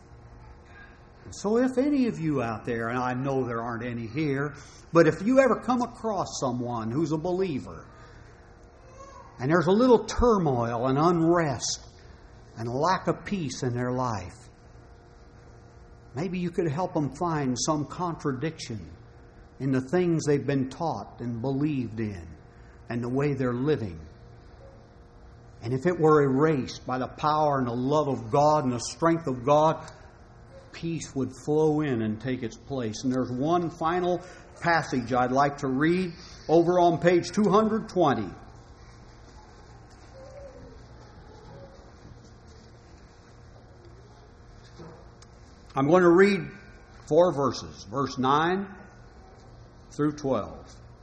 So if any of you out there, and I know there aren't any here, but if you ever come across someone who's a believer, and there's a little turmoil and unrest and a lack of peace in their life, maybe you could help them find some contradiction in the things they've been taught and believed in and the way they're living. And if it were erased by the power and the love of God and the strength of God, peace would flow in and take its place. And there's one final passage I'd like to read over on page 220. I'm going to read 4 verses, verse 9 through 12,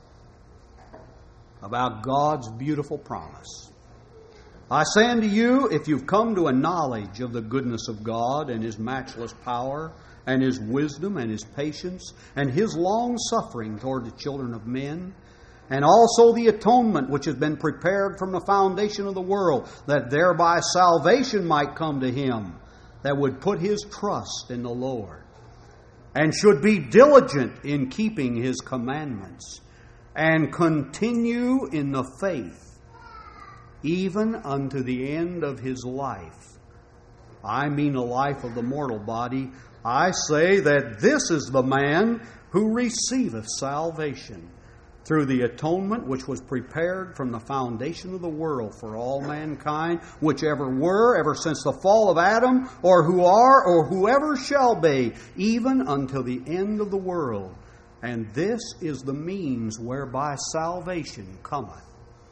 about God's beautiful promise. I say unto you, if you've come to a knowledge of the goodness of God and His matchless power and His wisdom and His patience and His long suffering toward the children of men, and also the atonement which has been prepared from the foundation of the world, that thereby salvation might come to Him that would put his trust in the Lord and should be diligent in keeping His commandments and continue in the faith even unto the end of his life. I mean the life of the mortal body. I say that this is the man who receiveth salvation through the atonement which was prepared from the foundation of the world for all mankind, which ever were, ever since the fall of Adam, or who are, or whoever shall be, even until the end of the world. And this is the means whereby salvation cometh.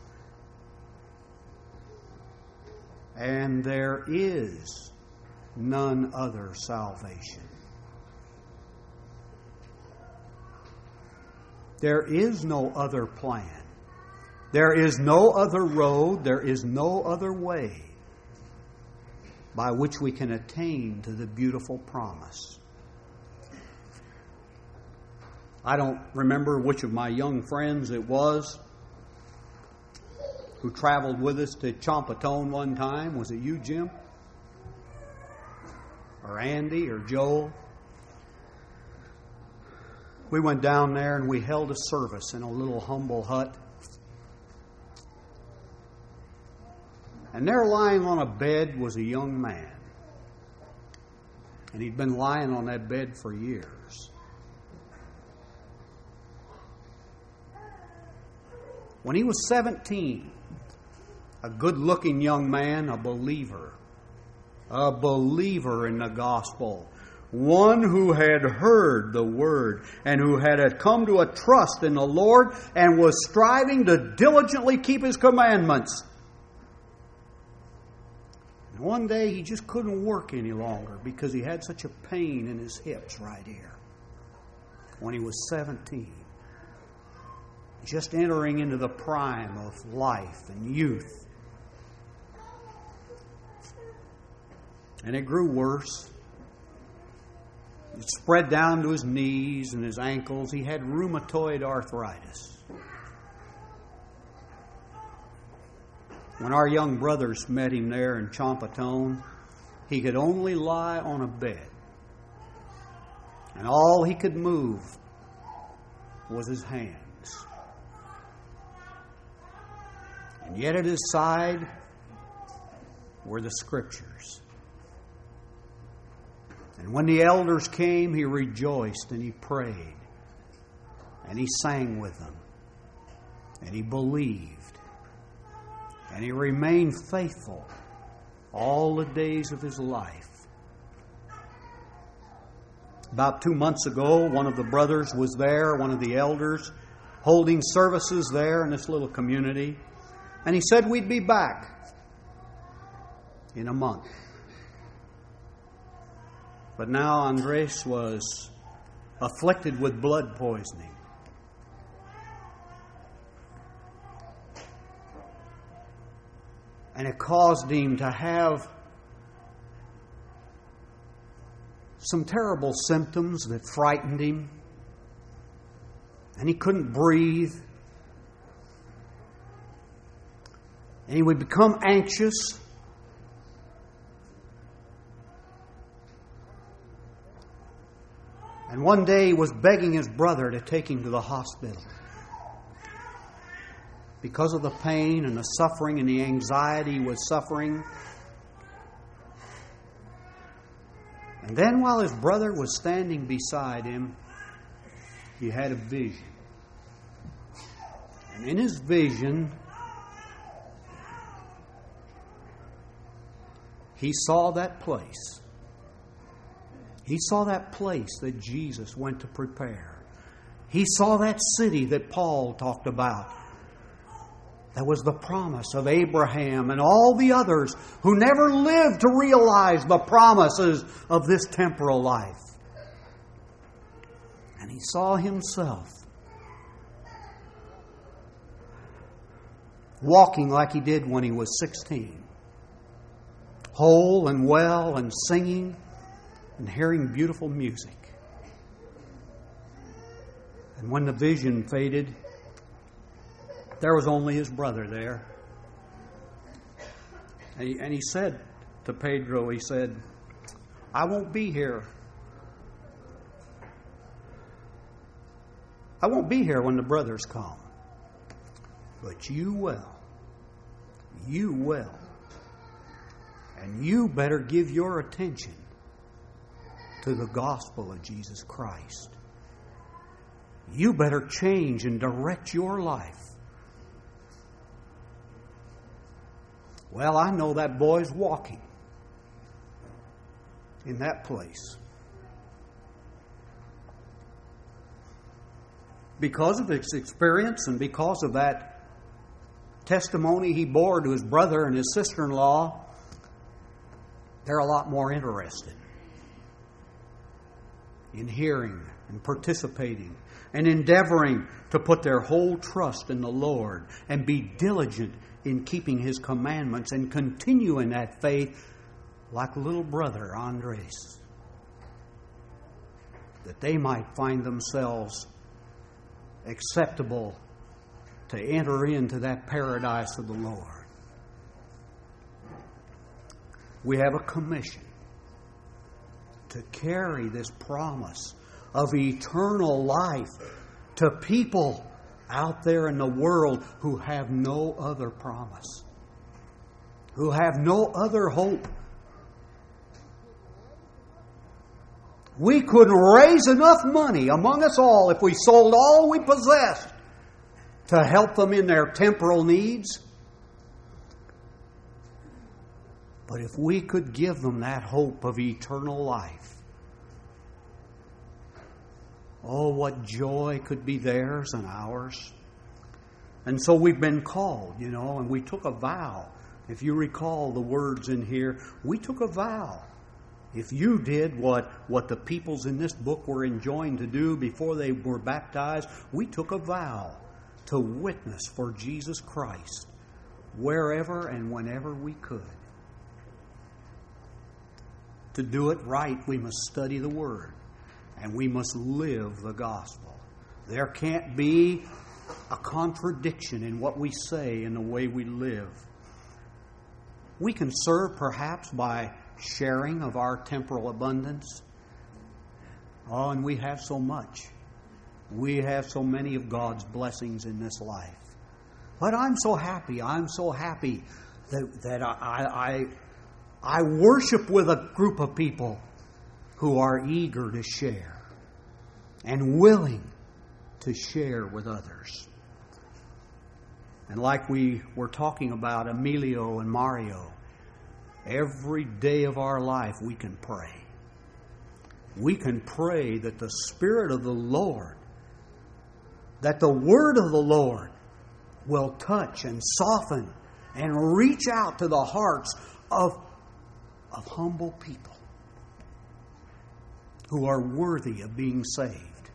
And there is none other salvation. There is no other plan. There is no other road. There is no other way by which we can attain to the beautiful promise. I don't remember which of my young friends it was who traveled with us to Champatone one time. Was it you, Jim? Or Andy or Joel? We went down there and we held a service in a little humble hut. And there lying on a bed was a young man. And he'd been lying on that bed for years. When he was 17, a good-looking young man, a believer in the gospel, one who had heard the word and who had come to a trust in the Lord and was striving to diligently keep His commandments. And one day he just couldn't work any longer because he had such a pain in his hips right here. When he was 17. Just entering into the prime of life and youth. And it grew worse. It spread down to his knees and his ankles. He had rheumatoid arthritis. When our young brothers met him there in Champatone, he could only lie on a bed. And all he could move was his hands. And yet at his side were the Scriptures. And when the elders came, he rejoiced and he prayed. And he sang with them. And he believed. And he remained faithful all the days of his life. About 2 months ago, one of the brothers was there, one of the elders, holding services there in this little community. And he said we'd be back in a month. But now Andres was afflicted with blood poisoning. And it caused him to have some terrible symptoms that frightened him. And he couldn't breathe. And he would become anxious. And one day he was begging his brother to take him to the hospital. Because of the pain and the suffering and the anxiety he was suffering. And then while his brother was standing beside him, he had a vision. And in his vision, he saw that place. He saw that place that Jesus went to prepare. He saw that city that Paul talked about. That was the promise of Abraham and all the others who never lived to realize the promises of this temporal life. And he saw himself walking like he did when he was 16. Whole and well and singing and hearing beautiful music. And when the vision faded, there was only his brother there. And he said to Pedro, he said, I won't be here. I won't be here when the brothers come. But you will. You will. And you better give your attention to the gospel of Jesus Christ. You better change and direct your life. Well, I know that boy's walking in that place. Because of his experience and because of that testimony he bore to his brother and his sister-in-law, they're a lot more interested in hearing and participating and endeavoring to put their whole trust in the Lord and be diligent in keeping His commandments and continue in that faith like little brother Andres, that they might find themselves acceptable to enter into that paradise of the Lord. We have a commission to carry this promise of eternal life to people out there in the world who have no other promise, who have no other hope. We could raise enough money among us all if we sold all we possessed to help them in their temporal needs. But if we could give them that hope of eternal life, oh, what joy could be theirs and ours. And so we've been called, and we took a vow. If you recall the words in here, we took a vow. If you did what the peoples in this book were enjoined to do before they were baptized, we took a vow to witness for Jesus Christ wherever and whenever we could. To do it right, we must study the Word and we must live the gospel. There can't be a contradiction in what we say and the way we live. We can serve perhaps by sharing of our temporal abundance. Oh, and we have so much. We have so many of God's blessings in this life. But I'm so happy that I worship with a group of people who are eager to share and willing to share with others. And like we were talking about Emilio and Mario, every day of our life we can pray. We can pray that the Spirit of the Lord, that the Word of the Lord will touch and soften and reach out to the hearts of humble people who are worthy of being saved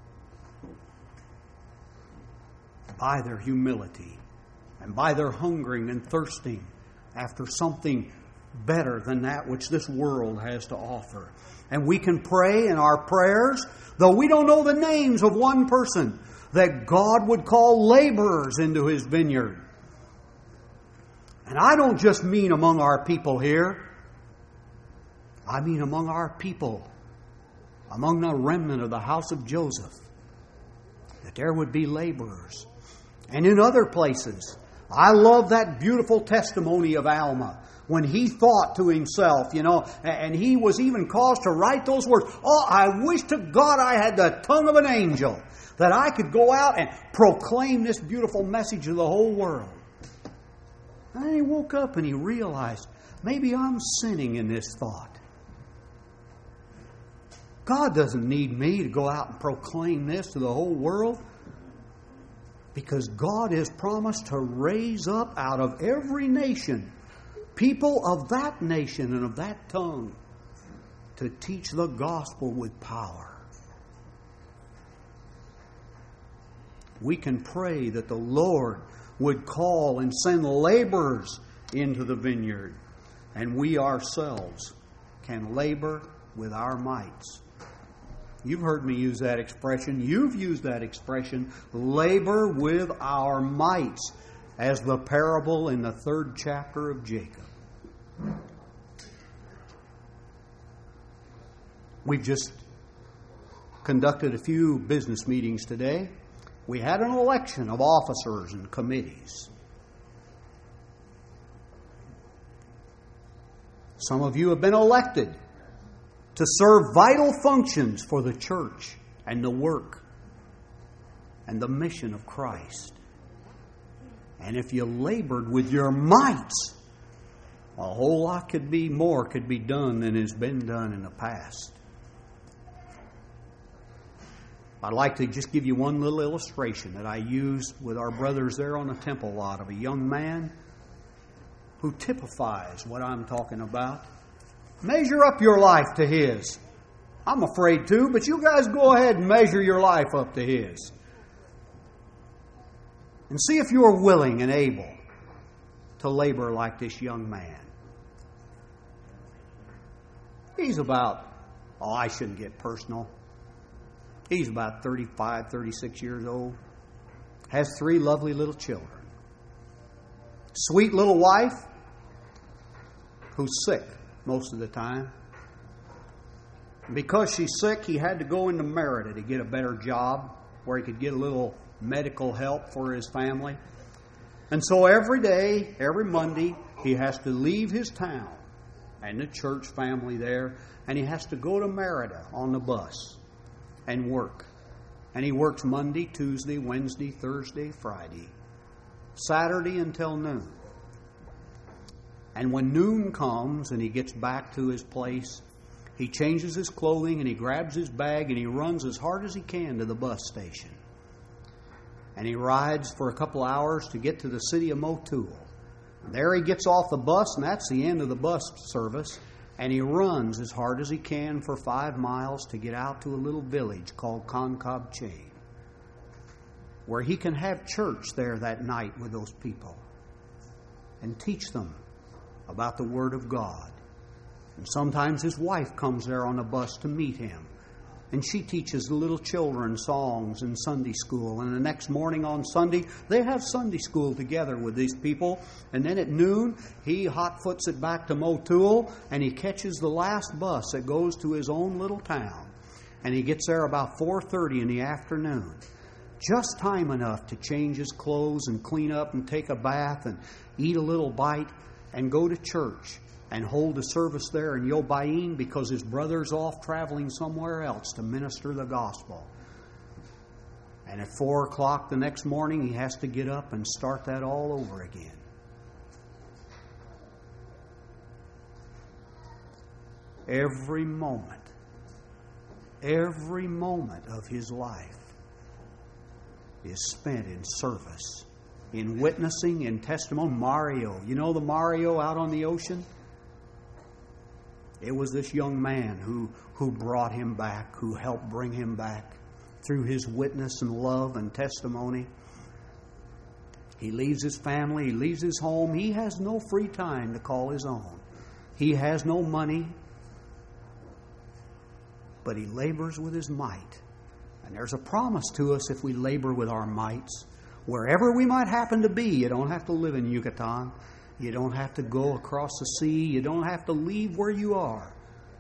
by their humility and by their hungering and thirsting after something better than that which this world has to offer. And we can pray in our prayers, though we don't know the names of one person, that God would call laborers into His vineyard. And I don't just mean among our people here. I mean among our people, among the remnant of the house of Joseph, that there would be laborers. And in other places, I love that beautiful testimony of Alma, when he thought to himself, and he was even caused to write those words, oh, I wish to God I had the tongue of an angel, that I could go out and proclaim this beautiful message to the whole world. And then he woke up and he realized, maybe I'm sinning in this thought. God doesn't need me to go out and proclaim this to the whole world, because God has promised to raise up out of every nation people of that nation and of that tongue to teach the gospel with power. We can pray that the Lord would call and send laborers into the vineyard, and we ourselves can labor with our mites. You've heard me use that expression. You've used that expression, labor with our mites, as the parable in the 3rd chapter of Jacob. We've just conducted a few business meetings today. We had an election of officers and committees. Some of you have been elected to serve vital functions for the church and the work and the mission of Christ. And if you labored with your mights, a whole lot could be done than has been done in the past. I'd like to just give you one little illustration that I used with our brothers there on the temple lot of a young man who typifies what I'm talking about. Measure up your life to his. I'm afraid to, but you guys go ahead and measure your life up to his. And see if you're willing and able to labor like this young man. He's about, I shouldn't get personal. He's about 35, 36 years old. Has 3 lovely little children. Sweet little wife who's sick most of the time. And because she's sick, he had to go into Merida to get a better job where he could get a little medical help for his family. And so every day, every Monday, he has to leave his town and the church family there, and he has to go to Merida on the bus and work. And he works Monday, Tuesday, Wednesday, Thursday, Friday, Saturday until noon. And when noon comes and he gets back to his place, he changes his clothing and he grabs his bag and he runs as hard as he can to the bus station. And he rides for a couple hours to get to the city of Motul. And there he gets off the bus, and that's the end of the bus service. And he runs as hard as he can for 5 miles to get out to a little village called Concob Chain, where he can have church there that night with those people and teach them about the Word of God. And sometimes his wife comes there on the bus to meet him, and she teaches the little children songs in Sunday school. And the next morning on Sunday, they have Sunday school together with these people. And then at noon, he hot-foots it back to Motul, and he catches the last bus that goes to his own little town. And he gets there about 4:30 in the afternoon. Just time enough to change his clothes and clean up and take a bath and eat a little bite and go to church and hold a service there in Yobayin because his brother's off traveling somewhere else to minister the gospel. And at 4 o'clock the next morning, he has to get up and start that all over again. Every moment of his life is spent in service, in witnessing, in testimony. Mario, you know the Mario out on the ocean? It was this young man who brought him back, who helped bring him back through his witness and love and testimony. He leaves his family, he leaves his home. He has no free time to call his own. He has no money, but he labors with his might. And there's a promise to us if we labor with our mights. Wherever we might happen to be, you don't have to live in Yucatan. You don't have to go across the sea. You don't have to leave where you are.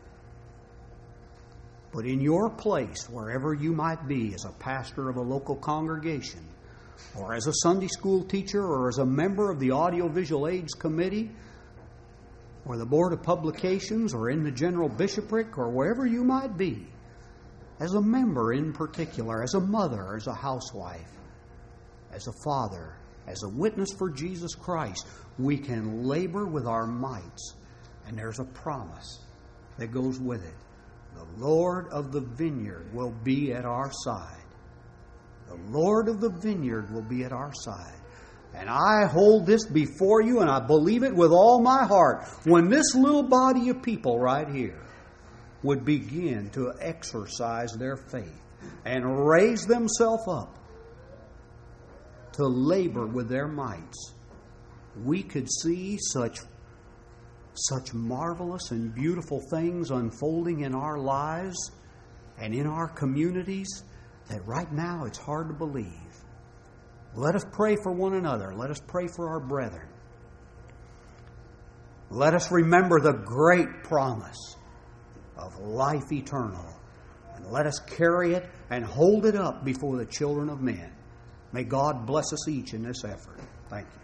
But in your place, wherever you might be, as a pastor of a local congregation, or as a Sunday school teacher, or as a member of the Audiovisual Aids Committee, or the Board of Publications, or in the General Bishopric, or wherever you might be, as a member in particular, as a mother, as a housewife, as a father, as a witness for Jesus Christ, we can labor with our mights. And there's a promise that goes with it. The Lord of the vineyard will be at our side. The Lord of the vineyard will be at our side. And I hold this before you, and I believe it with all my heart. When this little body of people right here would begin to exercise their faith and raise themselves up to labor with their mights, we could see such marvelous and beautiful things unfolding in our lives and in our communities that right now it's hard to believe. Let us pray for one another. Let us pray for our brethren. Let us remember the great promise of life eternal. And let us carry it and hold it up before the children of men. May God bless us each in this effort. Thank you.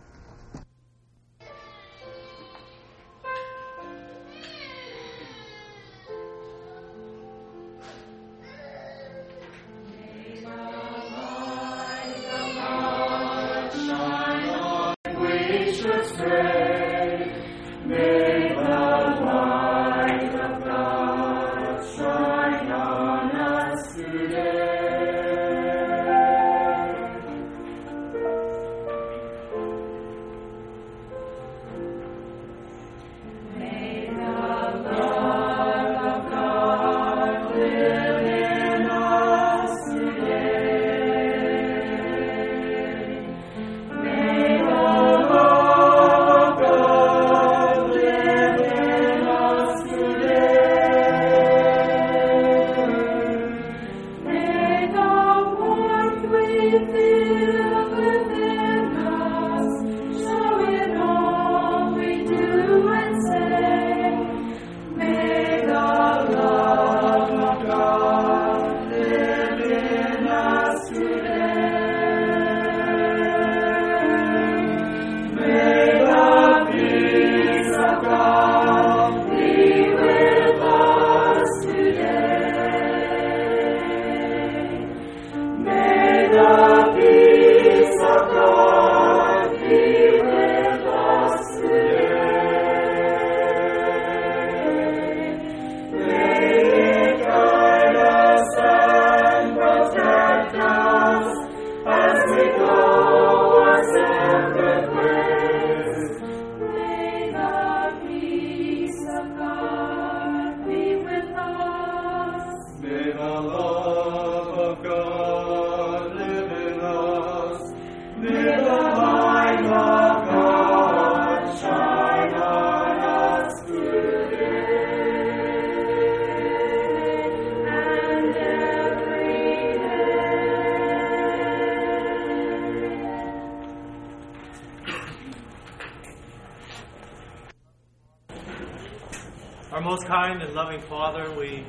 Our most kind and loving Father, we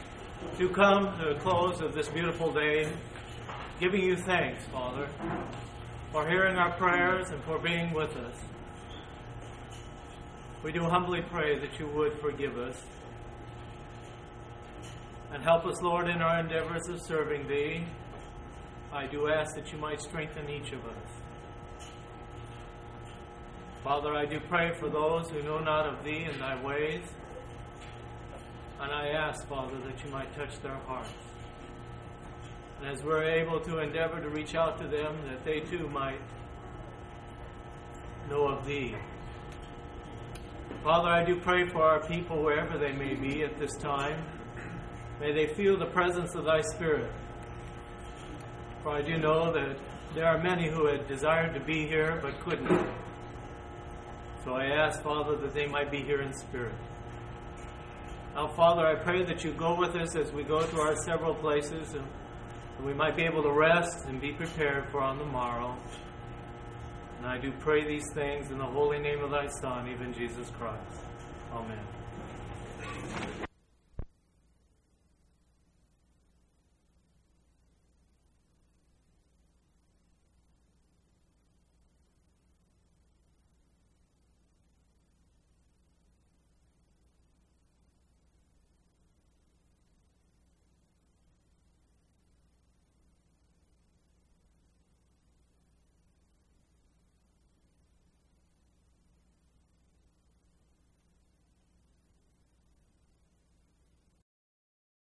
do come to the close of this beautiful day, giving you thanks, Father, for hearing our prayers and for being with us. We do humbly pray that you would forgive us and help us, Lord, in our endeavors of serving Thee. I do ask that you might strengthen each of us. Father, I do pray for those who know not of Thee and Thy ways, and I ask, Father, that you might touch their hearts. And as we're able to endeavor to reach out to them, that they too might know of Thee. Father, I do pray for our people wherever they may be at this time. May they feel the presence of Thy Spirit. For I do know that there are many who had desired to be here but couldn't. So I ask, Father, that they might be here in spirit. Now, Father, I pray that you go with us as we go to our several places, and we might be able to rest and be prepared for on the morrow. And I do pray these things in the holy name of Thy Son, even Jesus Christ. Amen.